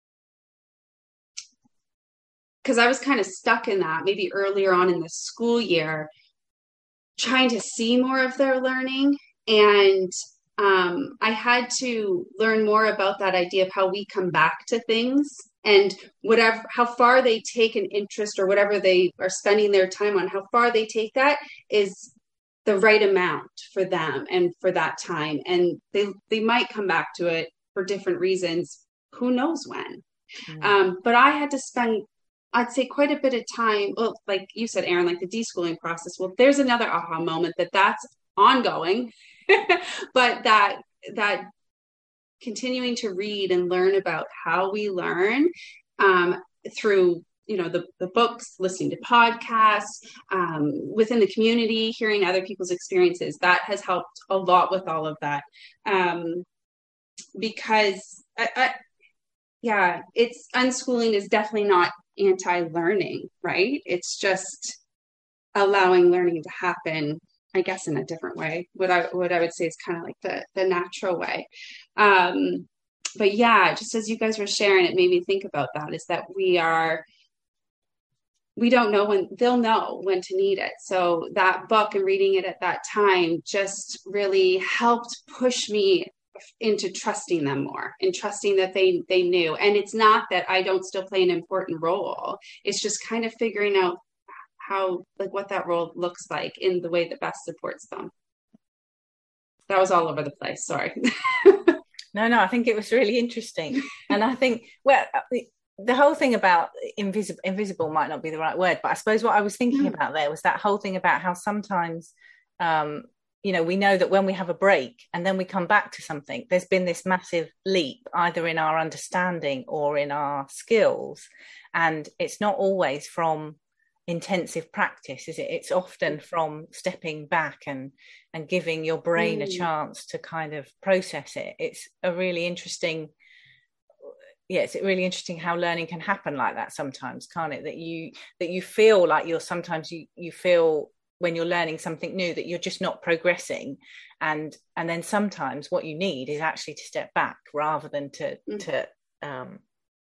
because I was kind of stuck in that maybe earlier on in the school year, trying to see more of their learning. And um, I had to learn more about that idea of how we come back to things, and whatever, how far they take an interest or whatever they are spending their time on, how far they take that is the right amount for them and for that time. And they, they might come back to it for different reasons. Who knows when? Mm. Um, but I had to spend, I'd say, quite a bit of time. Well, like you said, Erin, like the deschooling process. Well, there's another aha moment that that's ongoing, but that, that continuing to read and learn about how we learn um, through, you know, the, the books, listening to podcasts, um, within the community, hearing other people's experiences, that has helped a lot with all of that. Um, because I, I, yeah, it's unschooling is definitely not anti-learning, right? It's just allowing learning to happen, I guess, in a different way. What I what I would say is kind of like the the natural way. Um, but yeah, just as you guys were sharing, it made me think about that, is that we are, we don't know when, they'll know when to need it. So that book and reading it at that time just really helped push me into trusting them more and trusting that they they knew. And it's not that I don't still play an important role. It's just kind of figuring out how, like, what that role looks like in the way that best supports them. That was all over the place. Sorry. No, no, I think it was really interesting. And I think, well, the whole thing about invisible, invisible might not be the right word, but I suppose what I was thinking mm. about there was that whole thing about how sometimes, um, you know, we know that when we have a break and then we come back to something, there's been this massive leap either in our understanding or in our skills. And it's not always from intensive practice, is it? It's often from stepping back and and giving your brain mm. a chance to kind of process it. It's a really interesting, yeah, it's really interesting how learning can happen like that sometimes, can't it? That you that you feel like you're sometimes you you feel when you're learning something new that you're just not progressing, and and then sometimes what you need is actually to step back rather than to mm. to um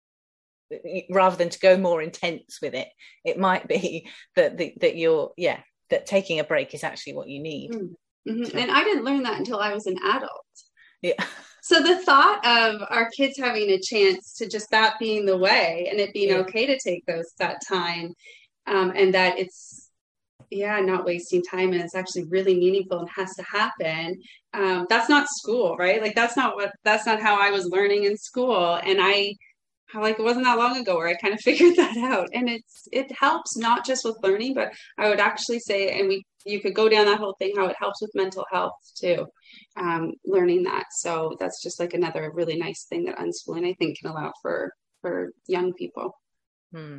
rather than to go more intense with it. It might be that the, that you're yeah that taking a break is actually what you need. Mm-hmm. To... And I didn't learn that until I was an adult. Yeah. So the thought of our kids having a chance to just that being the way, and it being yeah. okay to take those that time, um, and that it's yeah not wasting time, and it's actually really meaningful and has to happen. Um, that's not school, right? Like that's not what that's not how I was learning in school, and I. How, like, it wasn't that long ago where I kind of figured that out. And it's it helps not just with learning, but I would actually say, and we you could go down that whole thing, how it helps with mental health too, um, learning that. So that's just like another really nice thing that unschooling, I think, can allow for for young people. Hmm.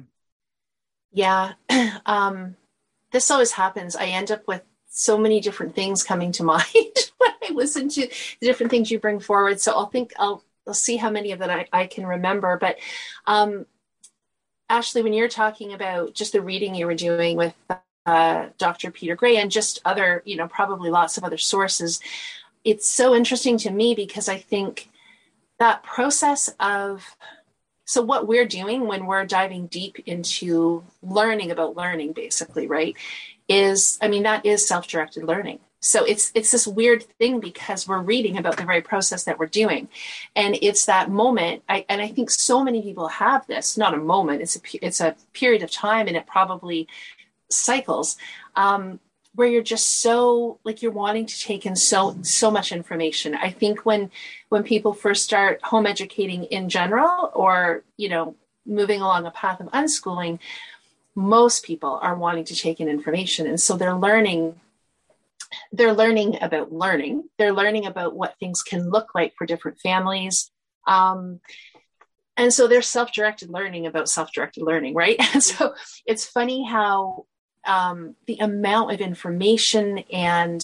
Yeah. um, this always happens. I end up with so many different things coming to mind when I listen to the different things you bring forward. So I'll think I'll I'll see how many of that I, I can remember. But um, Ashley, when you're talking about just the reading you were doing with uh, Doctor Peter Gray and just other, you know, probably lots of other sources, it's so interesting to me because I think that process of, so what we're doing when we're diving deep into learning about learning, basically, right, is, I mean, that is self-directed learning. So it's it's this weird thing because we're reading about the very process that we're doing. And it's that moment, I, and I think so many people have this, not a moment, it's a, it's a period of time, and it probably cycles, um, where you're just so, like, you're wanting to take in so so much information. I think when when people first start home educating in general, or, you know, moving along a path of unschooling, most people are wanting to take in information. And so they're learning They're learning about learning. They're learning about what things can look like for different families. Um, and so they're self-directed learning about self-directed learning, right? And so it's funny how um, the amount of information and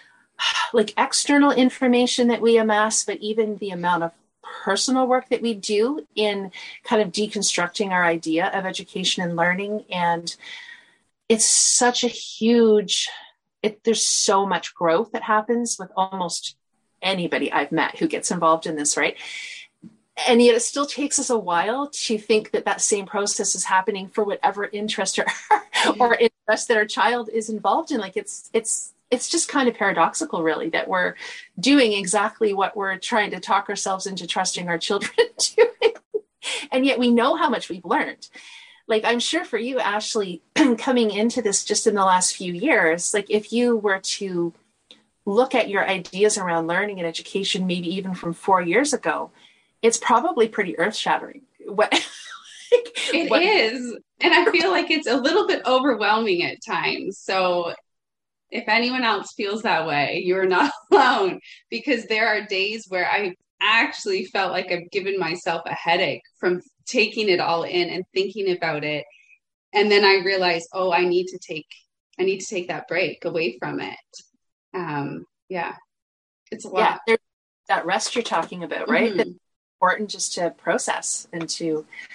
like external information that we amass, but even the amount of personal work that we do in kind of deconstructing our idea of education and learning. And it's such a huge... It, there's so much growth that happens with almost anybody I've met who gets involved in this, right? And yet it still takes us a while to think that that same process is happening for whatever interest or, or interest that our child is involved in. Like it's it's it's just kind of paradoxical, really, that we're doing exactly what we're trying to talk ourselves into trusting our children doing, and yet we know how much we've learned. Like, I'm sure for you, Ashley, coming into this just in the last few years, like if you were to look at your ideas around learning and education, maybe even from four years ago, it's probably pretty earth shattering. What like, it what, is. And I feel like it's a little bit overwhelming at times. So if anyone else feels that way, you're not alone, because there are days where I actually felt like I've given myself a headache from taking it all in and thinking about it. And then I realized, oh, I need to take, I need to take that break away from it. Um, yeah, it's a lot. Yeah, there's that rest you're talking about, right? Mm-hmm. That's important just to process and to,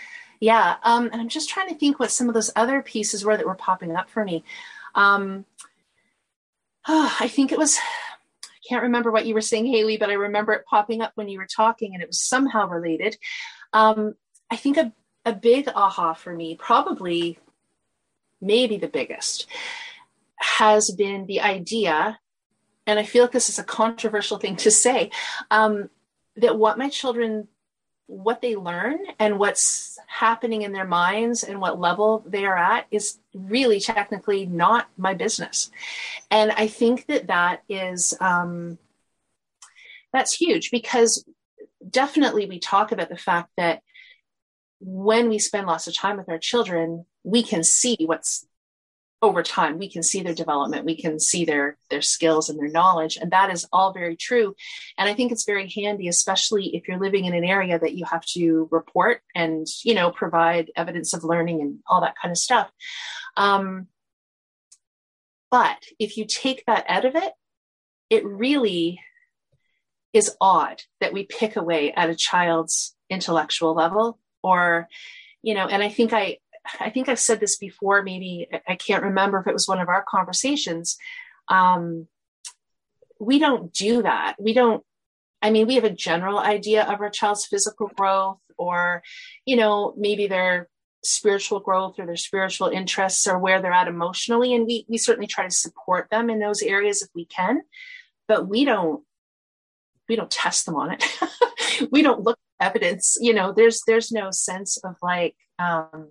Yeah. Um, and I'm just trying to think what some of those other pieces were that were popping up for me. Um, oh, I think it was, I can't remember what you were saying, Haley, but I remember it popping up when you were talking and it was somehow related. Um, I think a, a big aha for me, probably maybe the biggest, has been the idea, and I feel like this is a controversial thing to say, um, that what my children, what they learn and what's happening in their minds and what level they are at is really technically not my business. And I think that that is, um, that's huge, because definitely we talk about the fact that when we spend lots of time with our children, we can see what's over time. We can see their development. We can see their, their skills and their knowledge. And that is all very true. And I think it's very handy, especially if you're living in an area that you have to report and, you know, provide evidence of learning and all that kind of stuff. Um, but if you take that out of it, it really is odd that we pick away at a child's intellectual level, or, you know, and I think I, I think I've said this before, maybe I can't remember if it was one of our conversations. Um, we don't do that. We don't, I mean, we have a general idea of our child's physical growth, or, you know, maybe their spiritual growth or their spiritual interests, or where they're at emotionally. And we, we certainly try to support them in those areas if we can, but we don't, we don't test them on it. We don't look at evidence, you know, there's, there's no sense of like, um,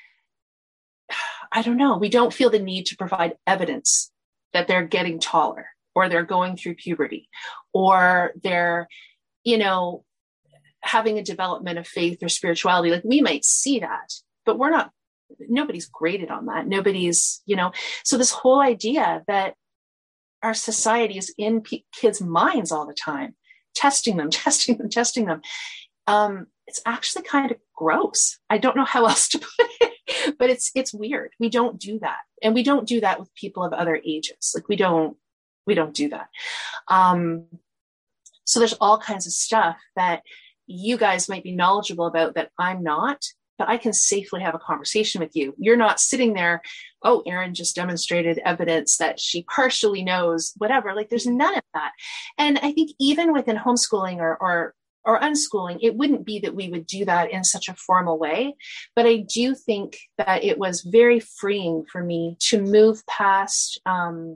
I don't know. We don't feel the need to provide evidence that they're getting taller, or they're going through puberty, or they're, you know, having a development of faith or spirituality. Like, we might see that, but we're not, nobody's graded on that. Nobody's, you know, so this whole idea that our society is in p- kids' minds all the time, testing them, testing them, testing them. Um, it's actually kind of gross. I don't know how else to put it, but it's, it's weird. We don't do that. And we don't do that with people of other ages. Like, we don't, we don't do that. Um, so there's all kinds of stuff that you guys might be knowledgeable about that I'm not, but I can safely have a conversation with you. You're not sitting there, oh, Erin just demonstrated evidence that she partially knows, whatever. Like, there's none of that. And I think even within homeschooling or, or or unschooling, it wouldn't be that we would do that in such a formal way. But I do think that it was very freeing for me to move past um,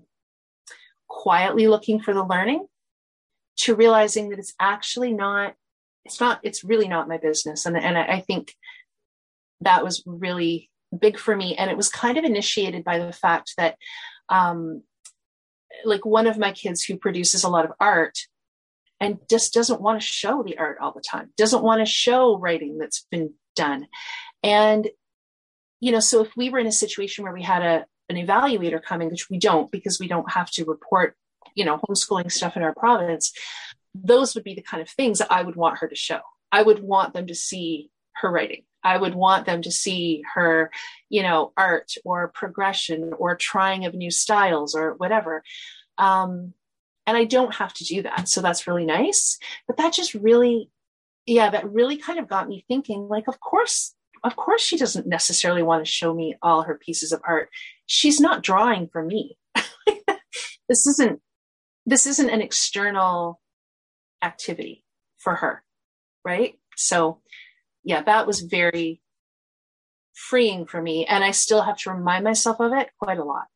quietly looking for the learning, to realizing that it's actually not, it's not, it's really not my business. And, and I, I think that was really big for me. And it was kind of initiated by the fact that um, like one of my kids who produces a lot of art, and just doesn't want to show the art all the time, doesn't want to show writing that's been done. And, you know, so if we were in a situation where we had a, an evaluator coming, which we don't, because we don't have to report, you know, homeschooling stuff in our province, those would be the kind of things that I would want her to show. I would want them to see her writing. I would want them to see her, you know, art or progression or trying of new styles or whatever. Um, And I don't have to do that. So that's really nice. But that just really, yeah, that really kind of got me thinking, like, of course, of course, she doesn't necessarily want to show me all her pieces of art. She's not drawing for me. This isn't, this isn't an external activity for her. Right. So yeah, that was very freeing for me. And I still have to remind myself of it quite a lot.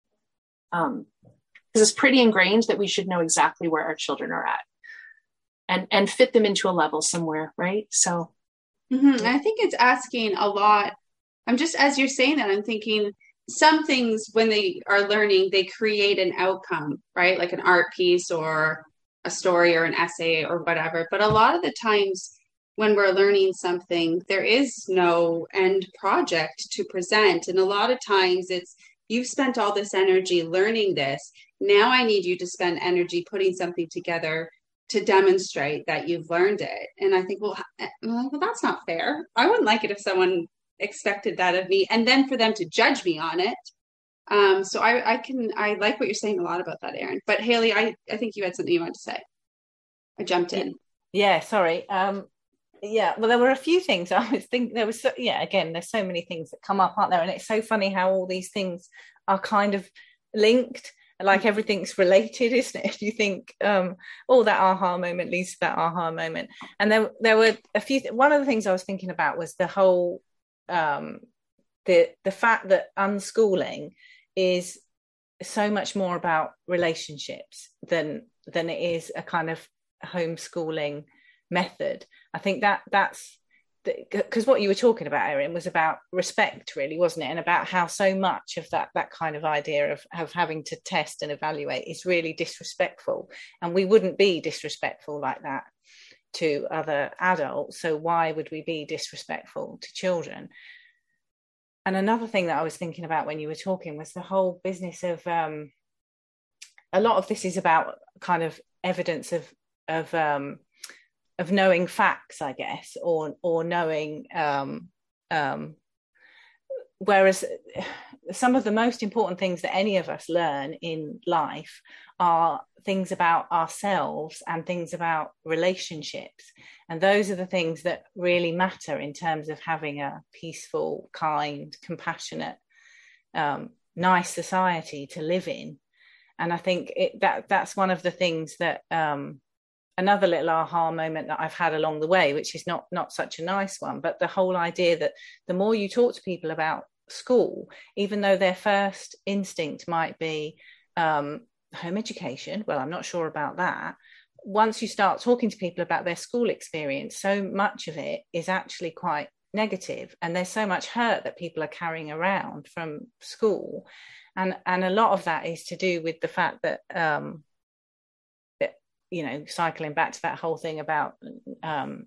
Um, Because it's pretty ingrained that we should know exactly where our children are at and, and fit them into a level somewhere, right? So mm-hmm. I think it's asking a lot. I'm just, as you're saying that, I'm thinking some things when they are learning, they create an outcome, right? Like an art piece or a story or an essay or whatever. But a lot of the times when we're learning something, there is no end project to present. And a lot of times it's, you've spent all this energy learning this. Now I need you to spend energy putting something together to demonstrate that you've learned it. And I think, well, well, that's not fair. I wouldn't like it if someone expected that of me and then for them to judge me on it. Um, so I, I can, I like what you're saying a lot about that, Erin. But Haley, I, I think you had something you wanted to say. I jumped in. Yeah, sorry. Um, yeah, well, there were a few things I was thinking. There was, so, yeah, again, there's so many things that come up, aren't there? And it's so funny how all these things are kind of linked, like everything's related, isn't it? You think, um, oh, that aha moment leads to that aha moment. And there, there were a few. Th- one of the things I was thinking about was the whole, um, the the fact that unschooling is so much more about relationships than than it is a kind of homeschooling method. I think that that's because what you were talking about, Erin, was about respect, really, wasn't it? And about how so much of that that kind of idea of, of having to test and evaluate is really disrespectful. And we wouldn't be disrespectful like that to other adults. So why would we be disrespectful to children? And another thing that I was thinking about when you were talking was the whole business of um, a lot of this is about kind of evidence of of um, of knowing facts, I guess, or or knowing. Um, um, whereas some of the most important things that any of us learn in life are things about ourselves and things about relationships. And those are the things that really matter in terms of having a peaceful, kind, compassionate, um, nice society to live in. And I think it, that that's one of the things that um, another little aha moment that I've had along the way, which is not not such a nice one, but the whole idea that the more you talk to people about school, even though their first instinct might be um, home education, well, I'm not sure about that. Once you start talking to people about their school experience, so much of it is actually quite negative, and there's so much hurt that people are carrying around from school, and and a lot of that is to do with the fact that um, that, you know, cycling back to that whole thing about um,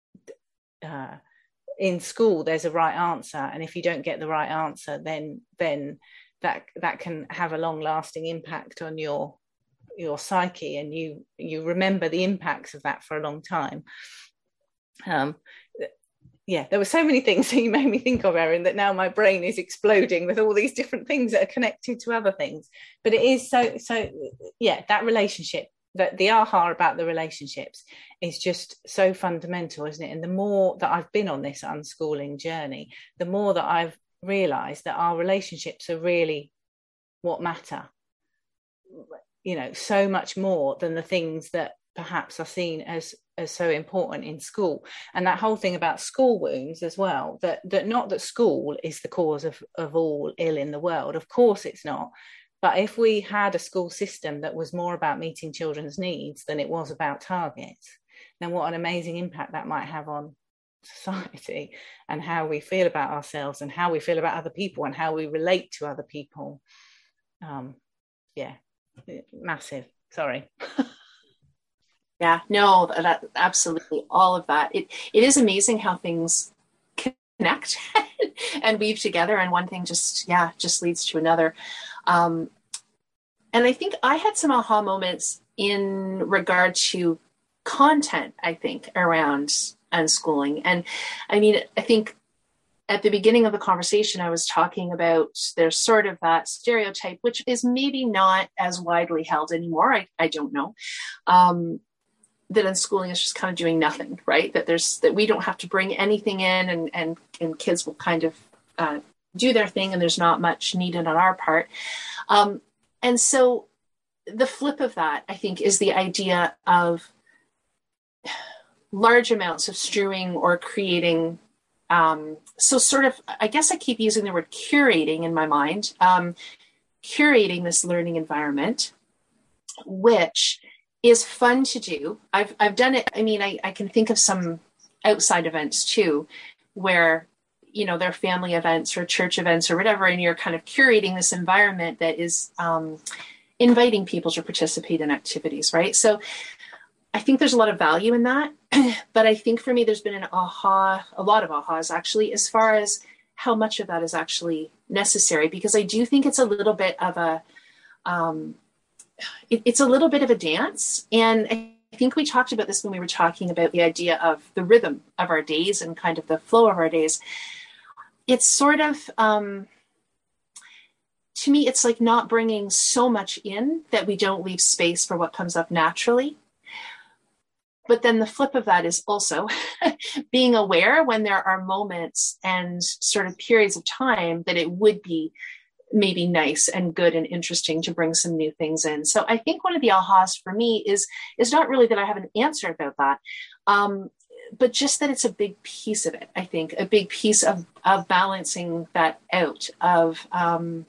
uh, in school there's a right answer, and if you don't get the right answer, then then that that can have a long-lasting impact on your your psyche, and you you remember the impacts of that for a long time. Um, yeah, there were so many things that you made me think of, Erin, that now my brain is exploding with all these different things that are connected to other things. But it is so so yeah, that relationship, that the aha about the relationships is just so fundamental, isn't it? And the more that I've been on this unschooling journey, the more that I've realized that our relationships are really what matter, you know, so much more than the things that perhaps are seen as as so important in school. And that whole thing about school wounds as well, that that not that school is the cause of of all ill in the world, of course it's not, but if we had a school system that was more about meeting children's needs than it was about targets, then what an amazing impact that might have on society and how we feel about ourselves and how we feel about other people and how we relate to other people. Um, yeah, massive. Sorry. Yeah, no, that absolutely, all of that. It it is amazing how things connect and weave together, and one thing just yeah just leads to another. Um, and I think I had some aha moments in regard to content, I think, around unschooling. And I mean, I think at the beginning of the conversation, I was talking about there's sort of that stereotype, which is maybe not as widely held anymore. I, I don't know. Um, that unschooling is just kind of doing nothing, right? That there's that we don't have to bring anything in, and and, and kids will kind of uh, do their thing, and there's not much needed on our part. Um, and so the flip of that, I think, is the idea of large amounts of strewing or creating. Um, so sort of, I guess I keep using the word curating in my mind, um, curating this learning environment, which is fun to do. I've I've done it. I mean, I, I can think of some outside events too, where, you know, they're family events or church events or whatever, and you're kind of curating this environment that is um, inviting people to participate in activities, right? So I think there's a lot of value in that. But I think for me, there's been an aha, a lot of ahas actually, as far as how much of that is actually necessary, because I do think it's a little bit of a, um, it, it's a little bit of a dance. And I think we talked about this when we were talking about the idea of the rhythm of our days and kind of the flow of our days. It's sort of, um, to me, it's like not bringing so much in that we don't leave space for what comes up naturally. but then the flip of that is also being aware when there are moments and sort of periods of time that it would be maybe nice and good and interesting to bring some new things in. So I think one of the ahas for me is, is not really that I have an answer about that, um, but just that it's a big piece of it. I think a big piece of, of balancing that out of, um,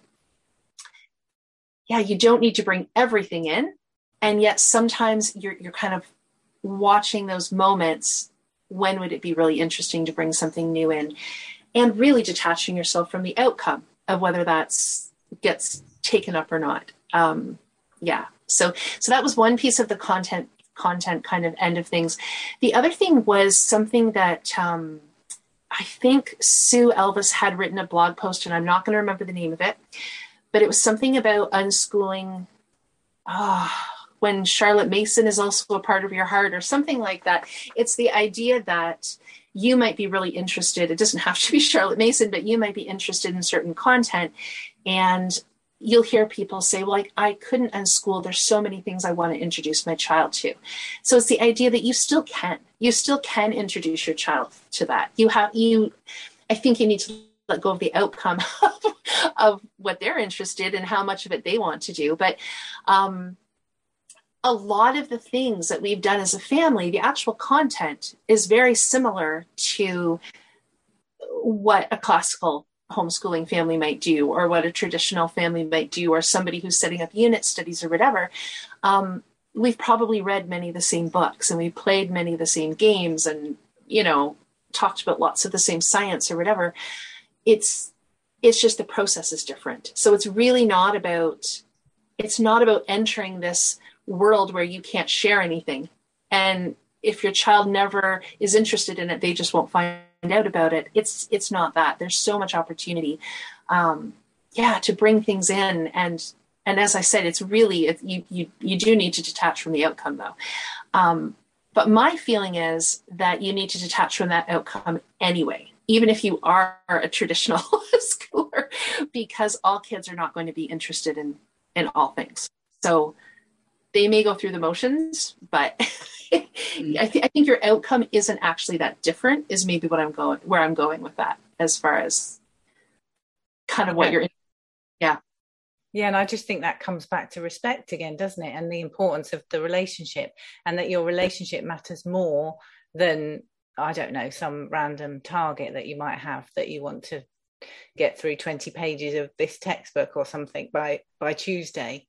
yeah, you don't need to bring everything in. And yet sometimes you're, you're kind of watching those moments. When would it be really interesting to bring something new in, and really detaching yourself from the outcome of whether that's gets taken up or not. Um, yeah. So, so that was one piece of the content, content kind of end of things. The other thing was something that, um, I think Sue Elvis had written a blog post, and I'm not going to remember the name of it, but it was something about unschooling. Oh, when Charlotte Mason is also a part of your heart, or something like that. It's the idea that you might be really interested. It doesn't have to be Charlotte Mason, but you might be interested in certain content. And you'll hear people say, well, like, I couldn't unschool. There's so many things I want to introduce my child to. So it's the idea that you still can, you still can introduce your child to that. You have, you, I think you need to let go of the outcome of, of what they're interested in, how much of it they want to do. But, um, a lot of the things that we've done as a family, the actual content is very similar to what a classical homeschooling family might do, or what a traditional family might do, or somebody who's setting up unit studies or whatever. Um, we've probably read many of the same books, and we played many of the same games, and, you know, talked about lots of the same science or whatever. It's, it's just the process is different. So it's really not about, it's not about entering this world where you can't share anything. And if your child never is interested in it, they just won't find out about it. It's, it's not that. There's so much opportunity, um, yeah, to bring things in. And, and as I said, it's really, it, you, you, you do need to detach from the outcome though. Um, but my feeling is that you need to detach from that outcome anyway, even if you are a traditional schooler, because all kids are not going to be interested in, in all things. So they may go through the motions, but I, th- I think your outcome isn't actually that different, is maybe what I'm going, where I'm going with that, as far as kind of what you're in. Yeah. Yeah. And I just think that comes back to respect again, doesn't it? And the importance of the relationship, and that your relationship matters more than, I don't know, some random target that you might have, that you want to get through twenty pages of this textbook or something by, by Tuesday.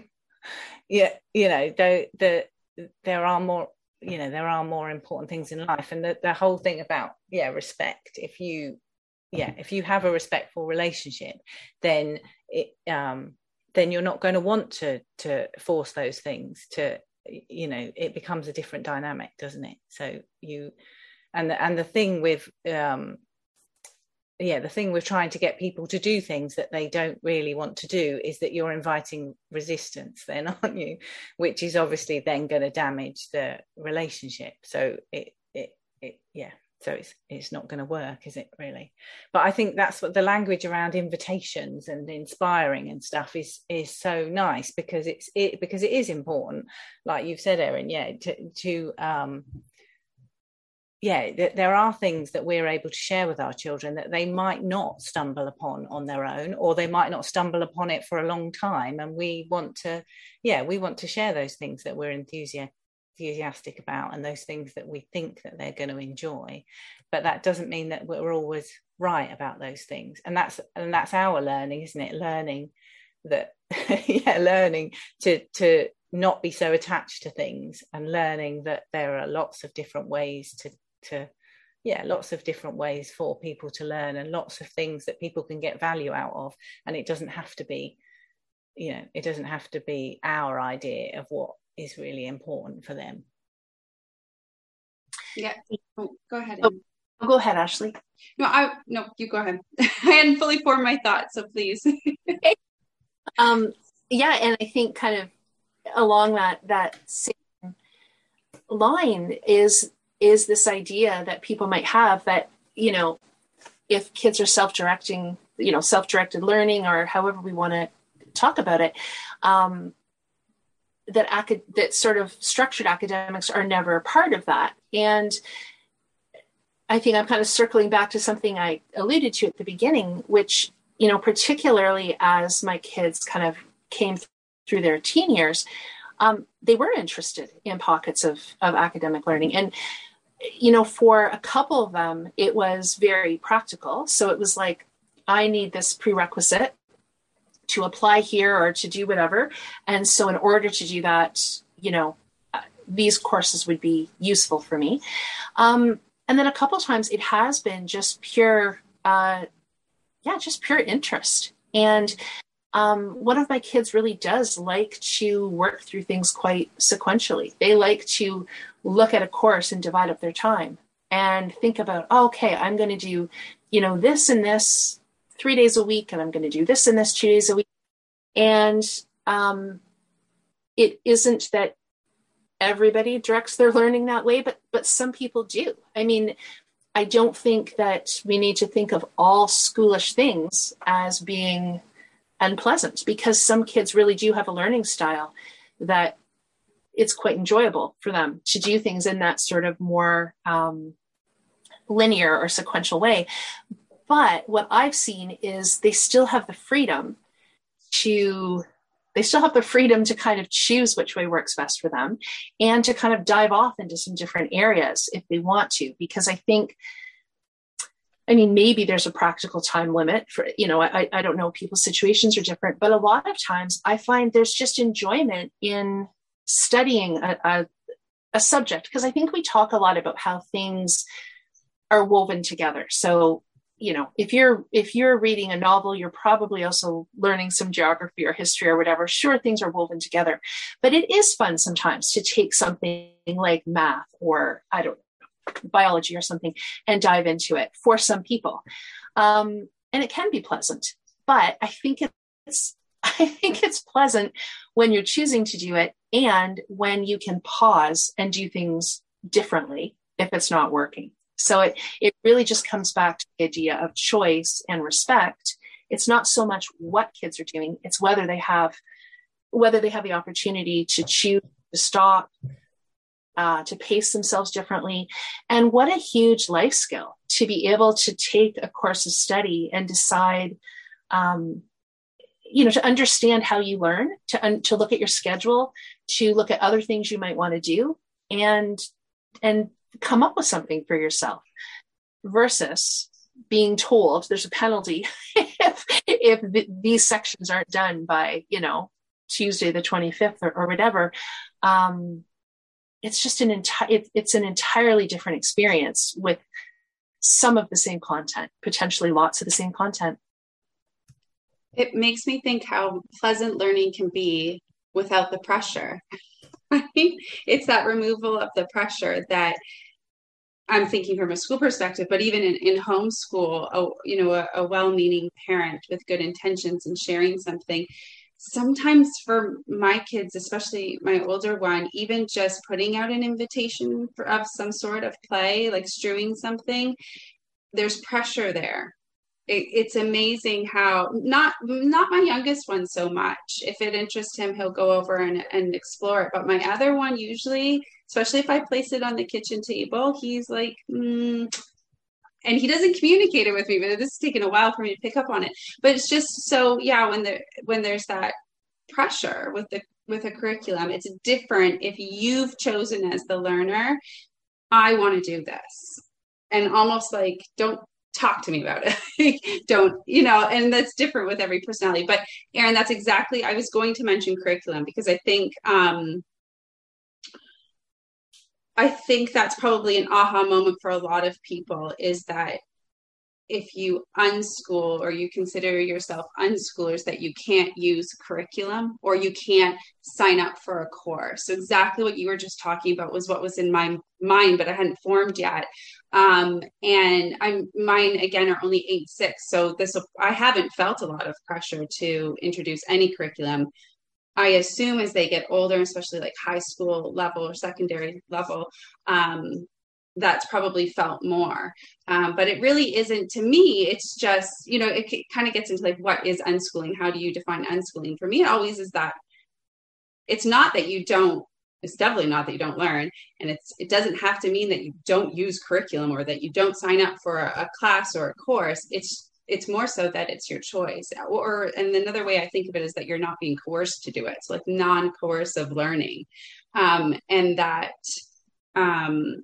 Yeah, you know, the, the, there are more, you know, there are more important things in life. And the, the whole thing about, yeah, respect, if you, yeah, if you have a respectful relationship, then it, um, then you're not going to want to, to force those things to, you know, it becomes a different dynamic, doesn't it? So you, and the, and the thing with, um, yeah, the thing with trying to get people to do things that they don't really want to do is that you're inviting resistance then, aren't you? Which is obviously then going to damage the relationship. So it, it, it yeah, so it's it's not going to work, is it really? But I think that's what the language around invitations and inspiring and stuff is is so nice, because it's it because it is important, like you've said, Erin, yeah, to to um yeah, th- there are things that we're able to share with our children that they might not stumble upon on their own, or they might not stumble upon it for a long time. And we want to, yeah, we want to share those things that we're enthusi- enthusiastic about, and those things that we think that they're going to enjoy. But that doesn't mean that we're always right about those things. And that's, and that's our learning, isn't it? Learning that, yeah, learning to, to not be so attached to things, and learning that there are lots of different ways to, to yeah lots of different ways for people to learn, and lots of things that people can get value out of, and it doesn't have to be, you know, it doesn't have to be our idea of what is really important for them. Yeah, oh, go ahead. Oh, go ahead, Ashley. No, I no, you go ahead. I hadn't fully formed my thoughts, so please. um yeah, and I think kind of along that that same line is is this idea that people might have that, you know, if kids are self-directing, you know, self-directed learning, or however we want to talk about it, um, that acad- that sort of structured academics are never a part of that. And I think I'm kind of circling back to something I alluded to at the beginning, which, you know, particularly as my kids kind of came th- through their teen years, um, they were interested in pockets of, of academic learning. And, you know, for a couple of them, it was very practical. So it was like, I need this prerequisite to apply here or to do whatever. And so in order to do that, you know, uh, these courses would be useful for me. Um, and then a couple of times it has been just pure, uh, yeah, just pure interest. And um, one of my kids really does like to work through things quite sequentially. They like to look at a course and divide up their time and think about, oh, okay, I'm going to do, you know, this and this three days a week, and I'm going to do this and this two days a week. And um, it isn't that everybody directs their learning that way, but but some people do. I mean, I don't think that we need to think of all schoolish things as being unpleasant, because some kids really do have a learning style that it's quite enjoyable for them to do things in that sort of more um, linear or sequential way. But what I've seen is they still have the freedom to, they still have the freedom to kind of choose which way works best for them and to kind of dive off into some different areas if they want to. Because I think, I mean, maybe there's a practical time limit for, you know, I, I don't know, people's situations are different, but a lot of times I find there's just enjoyment in studying a, a, a subject. Because I think we talk a lot about how things are woven together. So, you know, if you're if you're reading a novel, you're probably also learning some geography or history or whatever. Sure, things are woven together, but it is fun sometimes to take something like math or, I don't know, biology or something and dive into it for some people. Um, and it can be pleasant, but I think it's I think it's pleasant when you're choosing to do it and when you can pause and do things differently if it's not working. So it, it really just comes back to the idea of choice and respect. It's not so much what kids are doing, it's whether they have whether they have the opportunity to choose to stop, uh, to pace themselves differently. And what a huge life skill to be able to take a course of study and decide, um, you know, to understand how you learn, to, un- to look at your schedule, to look at other things you might want to do, and and come up with something for yourself, versus being told there's a penalty if if th- these sections aren't done by, you know, Tuesday the twenty-fifth or, or whatever. Um, it's just an entire it, it's an entirely different experience with some of the same content, potentially lots of the same content. It makes me think how pleasant learning can be without the pressure. It's that removal of the pressure that I'm thinking from a school perspective, but even in, in homeschool, a, you know, a, a well-meaning parent with good intentions and sharing something. Sometimes for my kids, especially my older one, even just putting out an invitation for, of some sort of play, like strewing something, there's pressure there. It, it's amazing how not not my youngest one so much. If it interests him, he'll go over and, and explore it. But my other one, usually, especially if I place it on the kitchen table, he's like, mm, and he doesn't communicate it with me, but this has taken a while for me to pick up on it. But it's just so, yeah, when there when there's that pressure with the with a curriculum, it's different if you've chosen as the learner, I want to do this, and almost like, don't talk to me about it. Don't, you know, and that's different with every personality. But Erin, that's exactly, I was going to mention curriculum because I think, um, I think that's probably an aha moment for a lot of people, is that if you unschool or you consider yourself unschoolers, that you can't use curriculum or you can't sign up for a course. So exactly what you were just talking about was what was in my mind, but I hadn't formed yet. Um, and I'm mine again are only eight, six. So this, I haven't felt a lot of pressure to introduce any curriculum. I assume as they get older, especially like high school level or secondary level, um, that's probably felt more. Um, but it really isn't, to me, it's just, you know, it, it kind of gets into like, what is unschooling? How do you define unschooling? For me, it always is that it's not that you don't, it's definitely not that you don't learn. And it's, it doesn't have to mean that you don't use curriculum or that you don't sign up for a, a class or a course. It's, it's more so that it's your choice. Or, and another way I think of it is that you're not being coerced to do it. So like non-coercive learning. Um, and that, um,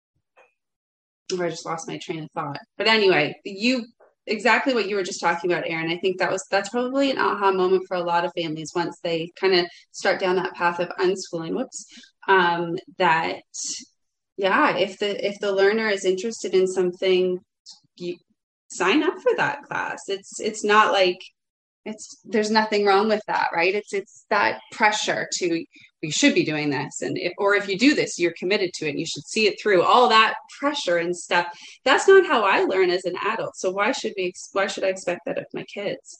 I just lost my train of thought. But anyway, you, exactly what you were just talking about, Erin. I think that was, that's probably an aha moment for a lot of families once they kind of start down that path of unschooling. Whoops. Um, that, yeah, if the, if the learner is interested in something, you sign up for that class. It's, it's not like it's, there's nothing wrong with that, right? It's, it's that pressure to, you should be doing this. And if, or if you do this, you're committed to it and you should see it through, all that pressure and stuff. That's not how I learn as an adult. So why should we, why should I expect that of my kids?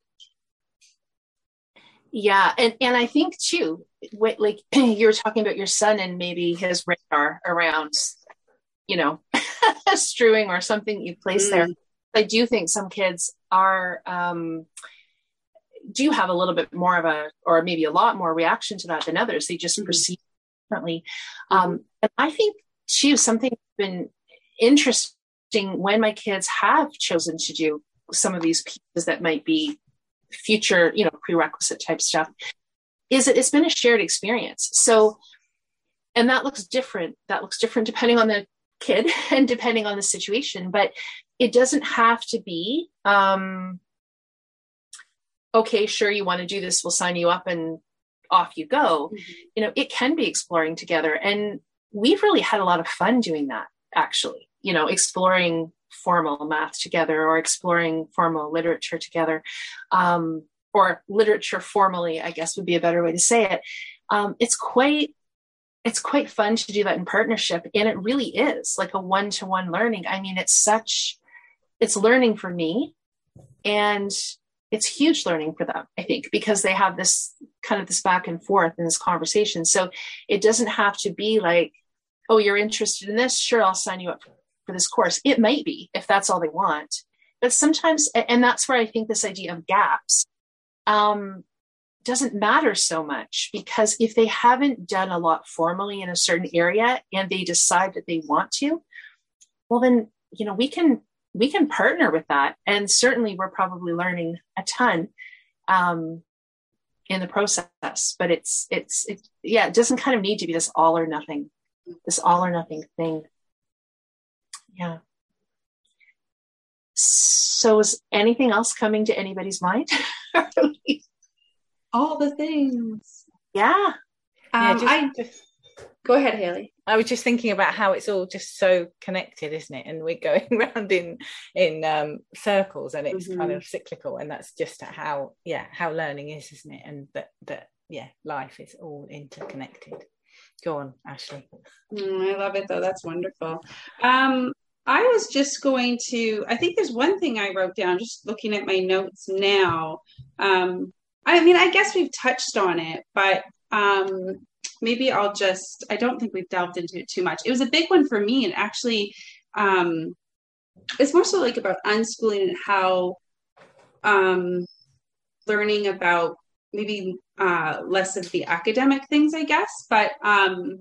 Yeah. And, and I think too, what, like you were talking about your son and maybe his radar around, you know, strewing or something you place mm. there. I do think some kids are, um, do have a little bit more of a, or maybe a lot more reaction to that than others. They just mm-hmm. perceive differently. Um, and I think too, something that's been interesting when my kids have chosen to do some of these pieces that might be future, you know, prerequisite type stuff, is that it's been a shared experience. So, and that looks different. That looks different depending on the kid and depending on the situation, but it doesn't have to be, um, okay, sure, you want to do this, we'll sign you up and off you go. Mm-hmm. You know, it can be exploring together. And we've really had a lot of fun doing that, actually, you know, exploring formal math together or exploring formal literature together, um, or literature formally, I guess would be a better way to say it. Um, it's quite, it's quite fun to do that in partnership. And it really is like a one-to-one learning. I mean, it's such, it's learning for me, and it's huge learning for them, I think, because they have this kind of this back and forth in this conversation. So it doesn't have to be like, oh, you're interested in this? Sure, I'll sign you up for this course. It might be if that's all they want. But sometimes, and that's where I think this idea of gaps um, doesn't matter so much, because if they haven't done a lot formally in a certain area and they decide that they want to, well, then, you know, we can we can partner with that. And certainly we're probably learning a ton um, in the process, but it's, it's, it, yeah, it doesn't kind of need to be this all or nothing, this all or nothing thing. Yeah. So is anything else coming to anybody's mind? All the things. Yeah. Um, yeah just, I just, go ahead, Haley. I was just thinking about how it's all just so connected, isn't it? And we're going around in in um, circles, and it's mm-hmm. kind of cyclical. And that's just how, yeah, how learning is, isn't it? And that, that yeah, life is all interconnected. Go on, Ashley. Mm, I love it, though. That's wonderful. Um, I was just going to, I think there's one thing I wrote down, just looking at my notes now. Um, I mean, I guess we've touched on it, but um, maybe I'll just, I don't think we've delved into it too much. It was a big one for me. And actually, um, it's more so like about unschooling and how um, learning about maybe uh, less of the academic things, I guess. But um,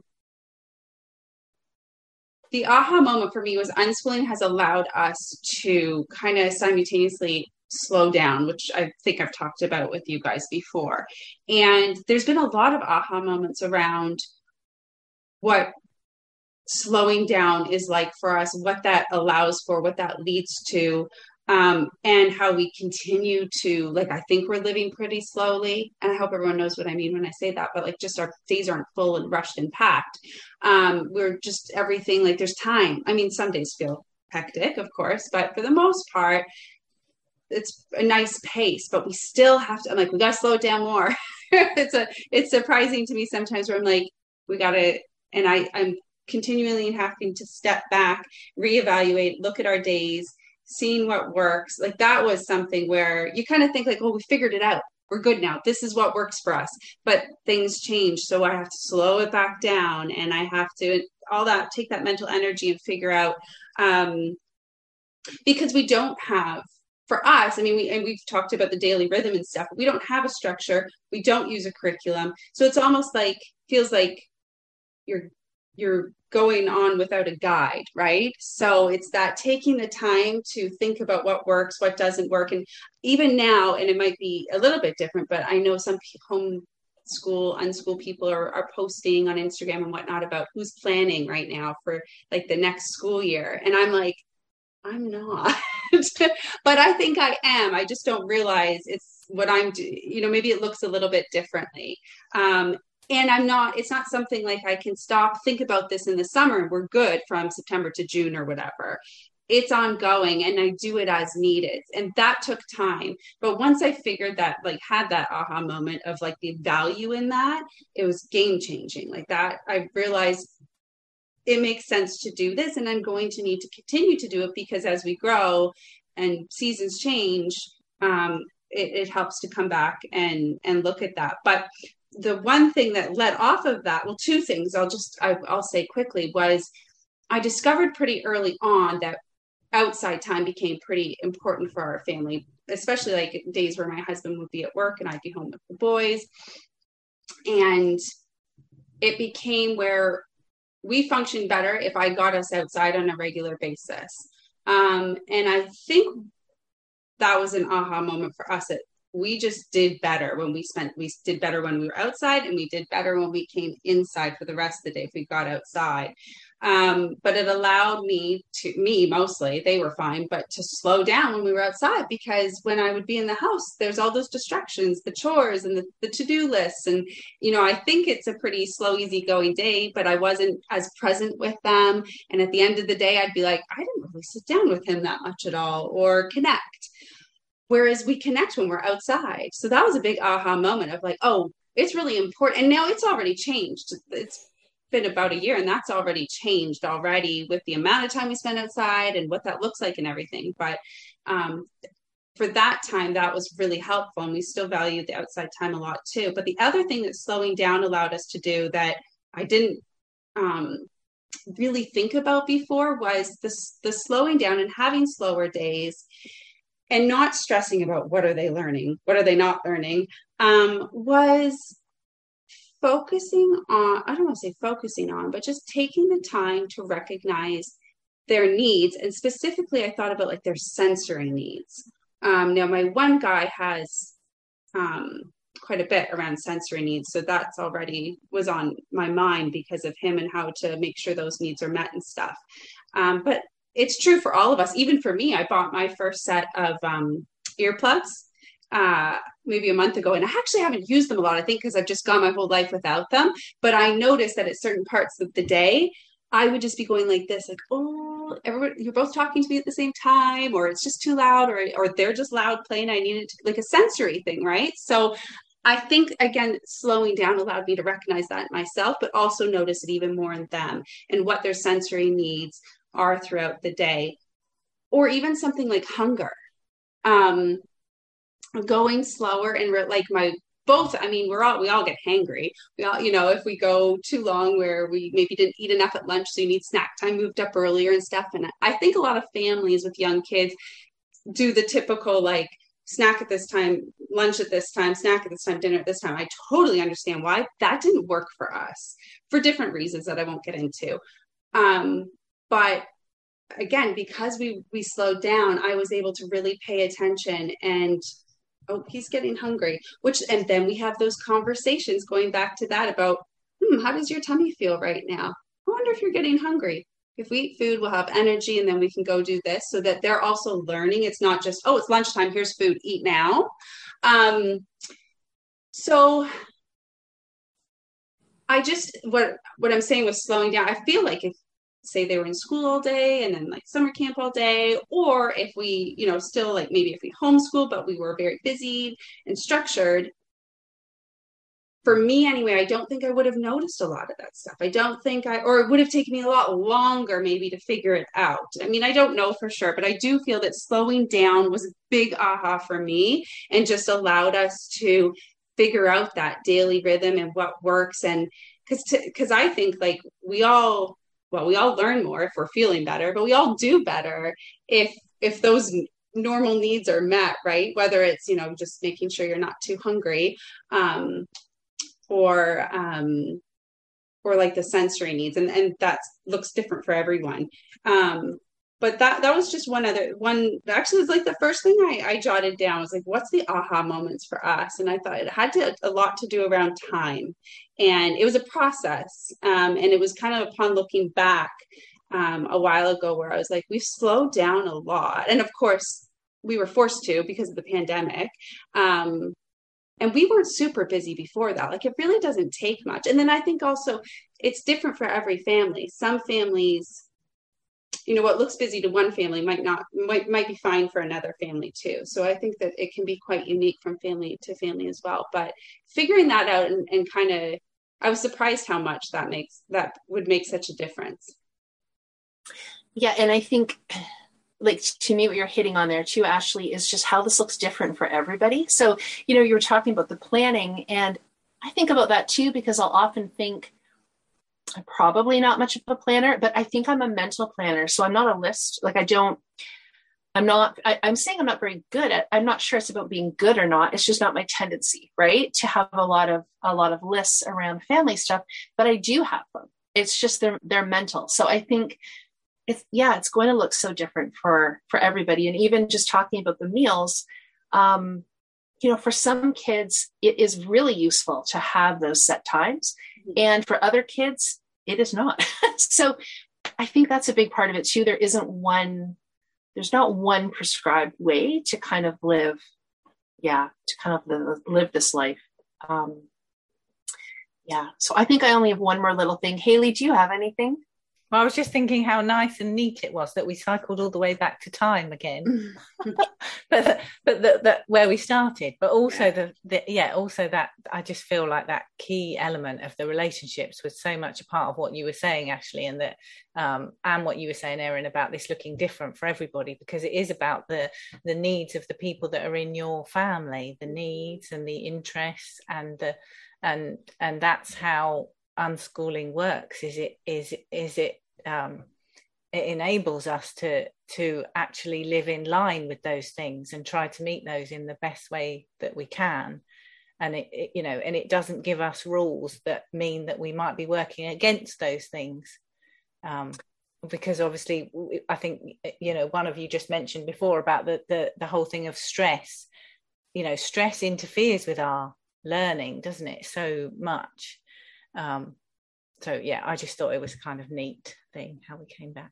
the aha moment for me was unschooling has allowed us to kind of simultaneously slow down, which I think I've talked about with you guys before. And there's been a lot of aha moments around what slowing down is like for us, what that allows for, what that leads to, um, and how we continue to, like, I think we're living pretty slowly. And I hope everyone knows what I mean when I say that, but like just our days aren't full and rushed and packed. Um, we're just everything, like there's time. I mean, some days feel hectic, of course, but for the most part, it's a nice pace, but we still have to, I'm like, we got to slow it down more. it's a, it's surprising to me sometimes where I'm like, we got to, and I, I'm continually having to step back, reevaluate, look at our days, seeing what works. Like that was something where you kind of think like, oh, we figured it out. We're good now. This is what works for us, but things change. So I have to slow it back down, and I have to, all that, take that mental energy and figure out, um, because we don't have for us, I mean, we, and we've talked about the daily rhythm and stuff, but we don't have a structure. We don't use a curriculum. So it's almost like, feels like you're, you're going on without a guide, right? So it's that taking the time to think about what works, what doesn't work. And even now, and it might be a little bit different, but I know some home school, unschool people are, are posting on Instagram and whatnot about who's planning right now for like the next school year. And I'm like, I'm not, but I think I am. I just don't realize it's what I'm doing. You know, maybe it looks a little bit differently. Um, and I'm not, it's not something like I can stop, think about this in the summer and we're good from September to June or whatever. It's ongoing and I do it as needed. And that took time. But once I figured that, like had that aha moment of like the value in that, it was game changing. Like that, I realized it makes sense to do this and I'm going to need to continue to do it because as we grow and seasons change, um, it, it helps to come back and, and look at that. But the one thing that led off of that, well, two things I'll just, I, I'll say quickly was I discovered pretty early on that outside time became pretty important for our family, especially like days where my husband would be at work and I'd be home with the boys. And it became where we functioned better if I got us outside on a regular basis. Um, and I think that was an aha moment for us that we just did better when we spent, we did better when we were outside and we did better when we came inside for the rest of the day if we got outside. Um, but it allowed me to, me mostly, they were fine, but to slow down when we were outside because when I would be in the house, there's all those distractions, the chores and the, the to-do lists. And, you know, I think it's a pretty slow, easy going day, but I wasn't as present with them. And at the end of the day, I'd be like, I didn't really sit down with him that much at all or connect. Whereas we connect when we're outside. So that was a big aha moment of like, oh, it's really important. And now it's already changed. It's been about a year and that's already changed already with the amount of time we spend outside and what that looks like and everything. But um, for that time, that was really helpful. And we still value the outside time a lot too. But the other thing that slowing down allowed us to do that I didn't um, really think about before was this, the slowing down and having slower days and not stressing about what are they learning, what are they not learning, um, was focusing on, I don't want to say focusing on, but just taking the time to recognize their needs. And specifically, I thought about like their sensory needs. Um, now, my one guy has um, quite a bit around sensory needs. So that's already was on my mind because of him and how to make sure those needs are met and stuff. Um, but it's true for all of us. Even for me, I bought my first set of um, earplugs uh, maybe a month ago. And I actually haven't used them a lot, I think, because I've just gone my whole life without them. But I noticed that at certain parts of the day, I would just be going like this, like, oh, everybody, you're both talking to me at the same time, or it's just too loud, or or they're just loud playing. I needed to, like a sensory thing, right? So I think, again, slowing down allowed me to recognize that myself, but also notice it even more in them and what their sensory needs are throughout the day, or even something like hunger. Um, going slower and re- like my both, I mean, we're all, we all get hangry. We all, you know, if we go too long where we maybe didn't eat enough at lunch, so you need snack time moved up earlier and stuff. And I think a lot of families with young kids do the typical, like, snack at this time, lunch at this time, snack at this time, dinner at this time. I totally understand why that didn't work for us for different reasons that I won't get into. Um, but again, because we, we slowed down, I was able to really pay attention and, oh, he's getting hungry, which, and then we have those conversations going back to that about, hmm, how does your tummy feel right now? I wonder if you're getting hungry. If we eat food, we'll have energy and then we can go do this, so that they're also learning. It's not just, oh, it's lunchtime, here's food, eat now. Um, so I just, what, what I'm saying with slowing down, I feel like if, say they were in school all day and then like summer camp all day, or if we, you know, still like maybe if we homeschool, but we were very busy and structured, for me anyway, I don't think I would have noticed a lot of that stuff. I don't think I, or it would have taken me a lot longer maybe to figure it out. I mean, I don't know for sure, but I do feel that slowing down was a big aha for me and just allowed us to figure out that daily rhythm and what works. And because, because I think like we all, well, we all learn more if we're feeling better, but we all do better if, if those normal needs are met, right? Whether it's, you know, just making sure you're not too hungry, um, or, um, or like the sensory needs. And, and that looks different for everyone. Um, but that, that was just one other one. Actually, it was like the first thing I, I jotted down was like, what's the aha moments for us? And I thought it had to, a lot to do around time. And it was a process. Um, and it was kind of upon looking back um, a while ago where I was like, we've slowed down a lot. And of course, we were forced to because of the pandemic. Um, and we weren't super busy before that. Like, it really doesn't take much. And then I think also it's different for every family. Some families, you know, what looks busy to one family might not, might, might be fine for another family too. So I think that it can be quite unique from family to family as well. But figuring that out and, and kind of, I was surprised how much that makes, that would make such a difference. Yeah. And I think, like, to me, what you're hitting on there too, Ashley, is just how this looks different for everybody. So, you know, you were talking about the planning, and I think about that too, because I'll often think, I'm probably not much of a planner, but I think I'm a mental planner. So I'm not a list. Like I don't, I'm not, I, I'm saying I'm not very good at, I'm not sure it's about being good or not. It's just not my tendency, right? To have a lot of, a lot of lists around family stuff, but I do have them. It's just they're, they're mental. So I think it's, yeah, it's going to look so different for, for everybody. And even just talking about the meals, um, you know, for some kids, it is really useful to have those set times. And for other kids, it is not. So I think that's a big part of it too. There isn't one, there's not one prescribed way to kind of live, yeah, to kind of live, live this life. Um, yeah. So I think I only have one more little thing. Haley, do you have anything? Well, I was just thinking how nice and neat it was that we cycled all the way back to time again, but but the, the, where we started, but also yeah. The, the yeah, also that I just feel like that key element of the relationships was so much a part of what you were saying, Ashley, and that um, and what you were saying, Erin, about this looking different for everybody, because it is about the the needs of the people that are in your family, the needs and the interests, and the and and that's how unschooling works. Is it is is it um it enables us to to actually live in line with those things and try to meet those in the best way that we can, and it, it you know and it doesn't give us rules that mean that we might be working against those things, um because obviously I think, you know, one of you just mentioned before about the the, the whole thing of stress. You know, stress interferes with our learning, doesn't it, so much. Um, so yeah, I just thought it was a kind of neat thing how we came back.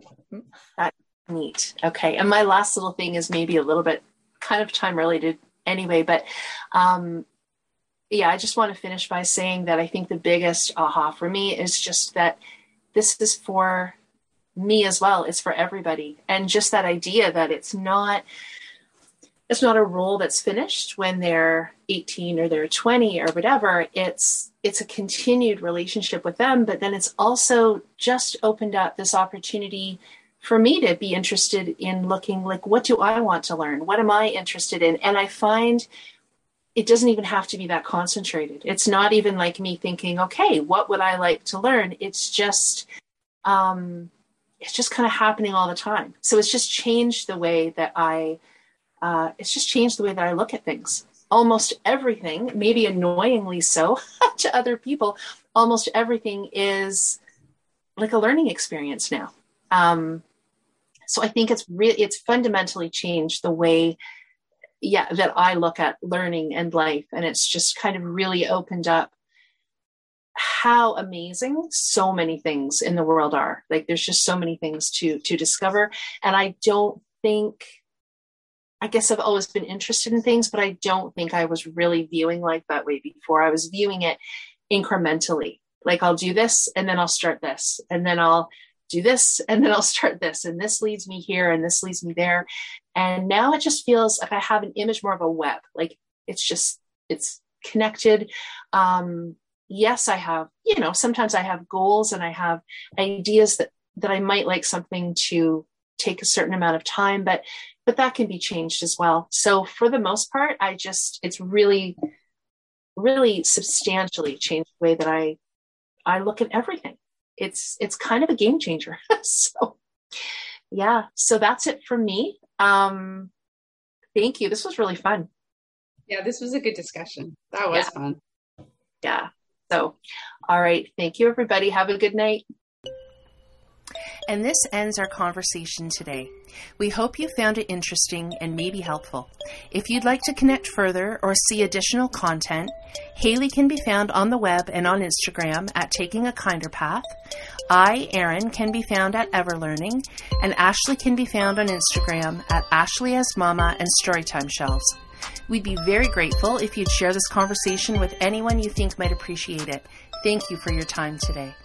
That's neat. Okay. And my last little thing is maybe a little bit kind of time related anyway, but um, yeah, I just want to finish by saying that I think the biggest aha for me is just that this is for me as well. It's for everybody. And just that idea that it's not, it's not a role that's finished when they're eighteen or they're twenty or whatever. It's, it's a continued relationship with them, but then it's also just opened up this opportunity for me to be interested in looking like, what do I want to learn? What am I interested in? And I find it doesn't even have to be that concentrated. It's not even like me thinking, okay, what would I like to learn? It's just, um, it's just kind of happening all the time. So it's just changed the way that I, uh, it's just changed the way that I look at things. Almost everything, maybe annoyingly so to other people, almost everything is like a learning experience now. Um, so I think it's really, it's fundamentally changed the way, yeah, that I look at learning and life. And it's just kind of really opened up how amazing so many things in the world are. Like, there's just so many things to, to discover. And I don't think, I guess I've always been interested in things, but I don't think I was really viewing life that way before. I was viewing it incrementally. Like, I'll do this and then I'll start this, and then I'll do this and then I'll start this. And this leads me here and this leads me there. And now it just feels like I have an image more of a web. Like, it's just, it's connected. Um, yes, I have, you know, sometimes I have goals and I have ideas that, that I might like something to take a certain amount of time, but but that can be changed as well. So for the most part, I just, it's really, really substantially changed the way that I, I look at everything. It's, it's kind of a game changer. So yeah, so that's it for me. Um, thank you. This was really fun. Yeah, this was a good discussion. That was yeah. fun. Yeah. So, all right. Thank you, everybody. Have a good night. And this ends our conversation today. We hope you found it interesting and maybe helpful. If you'd like to connect further or see additional content, Haley can be found on the web and on Instagram at Taking a Kinder Path. I, Erin, can be found at Everlearning, and Ashley can be found on Instagram at Ashley as Mama and Storytime Shelves. We'd be very grateful if you'd share this conversation with anyone you think might appreciate it. Thank you for your time today.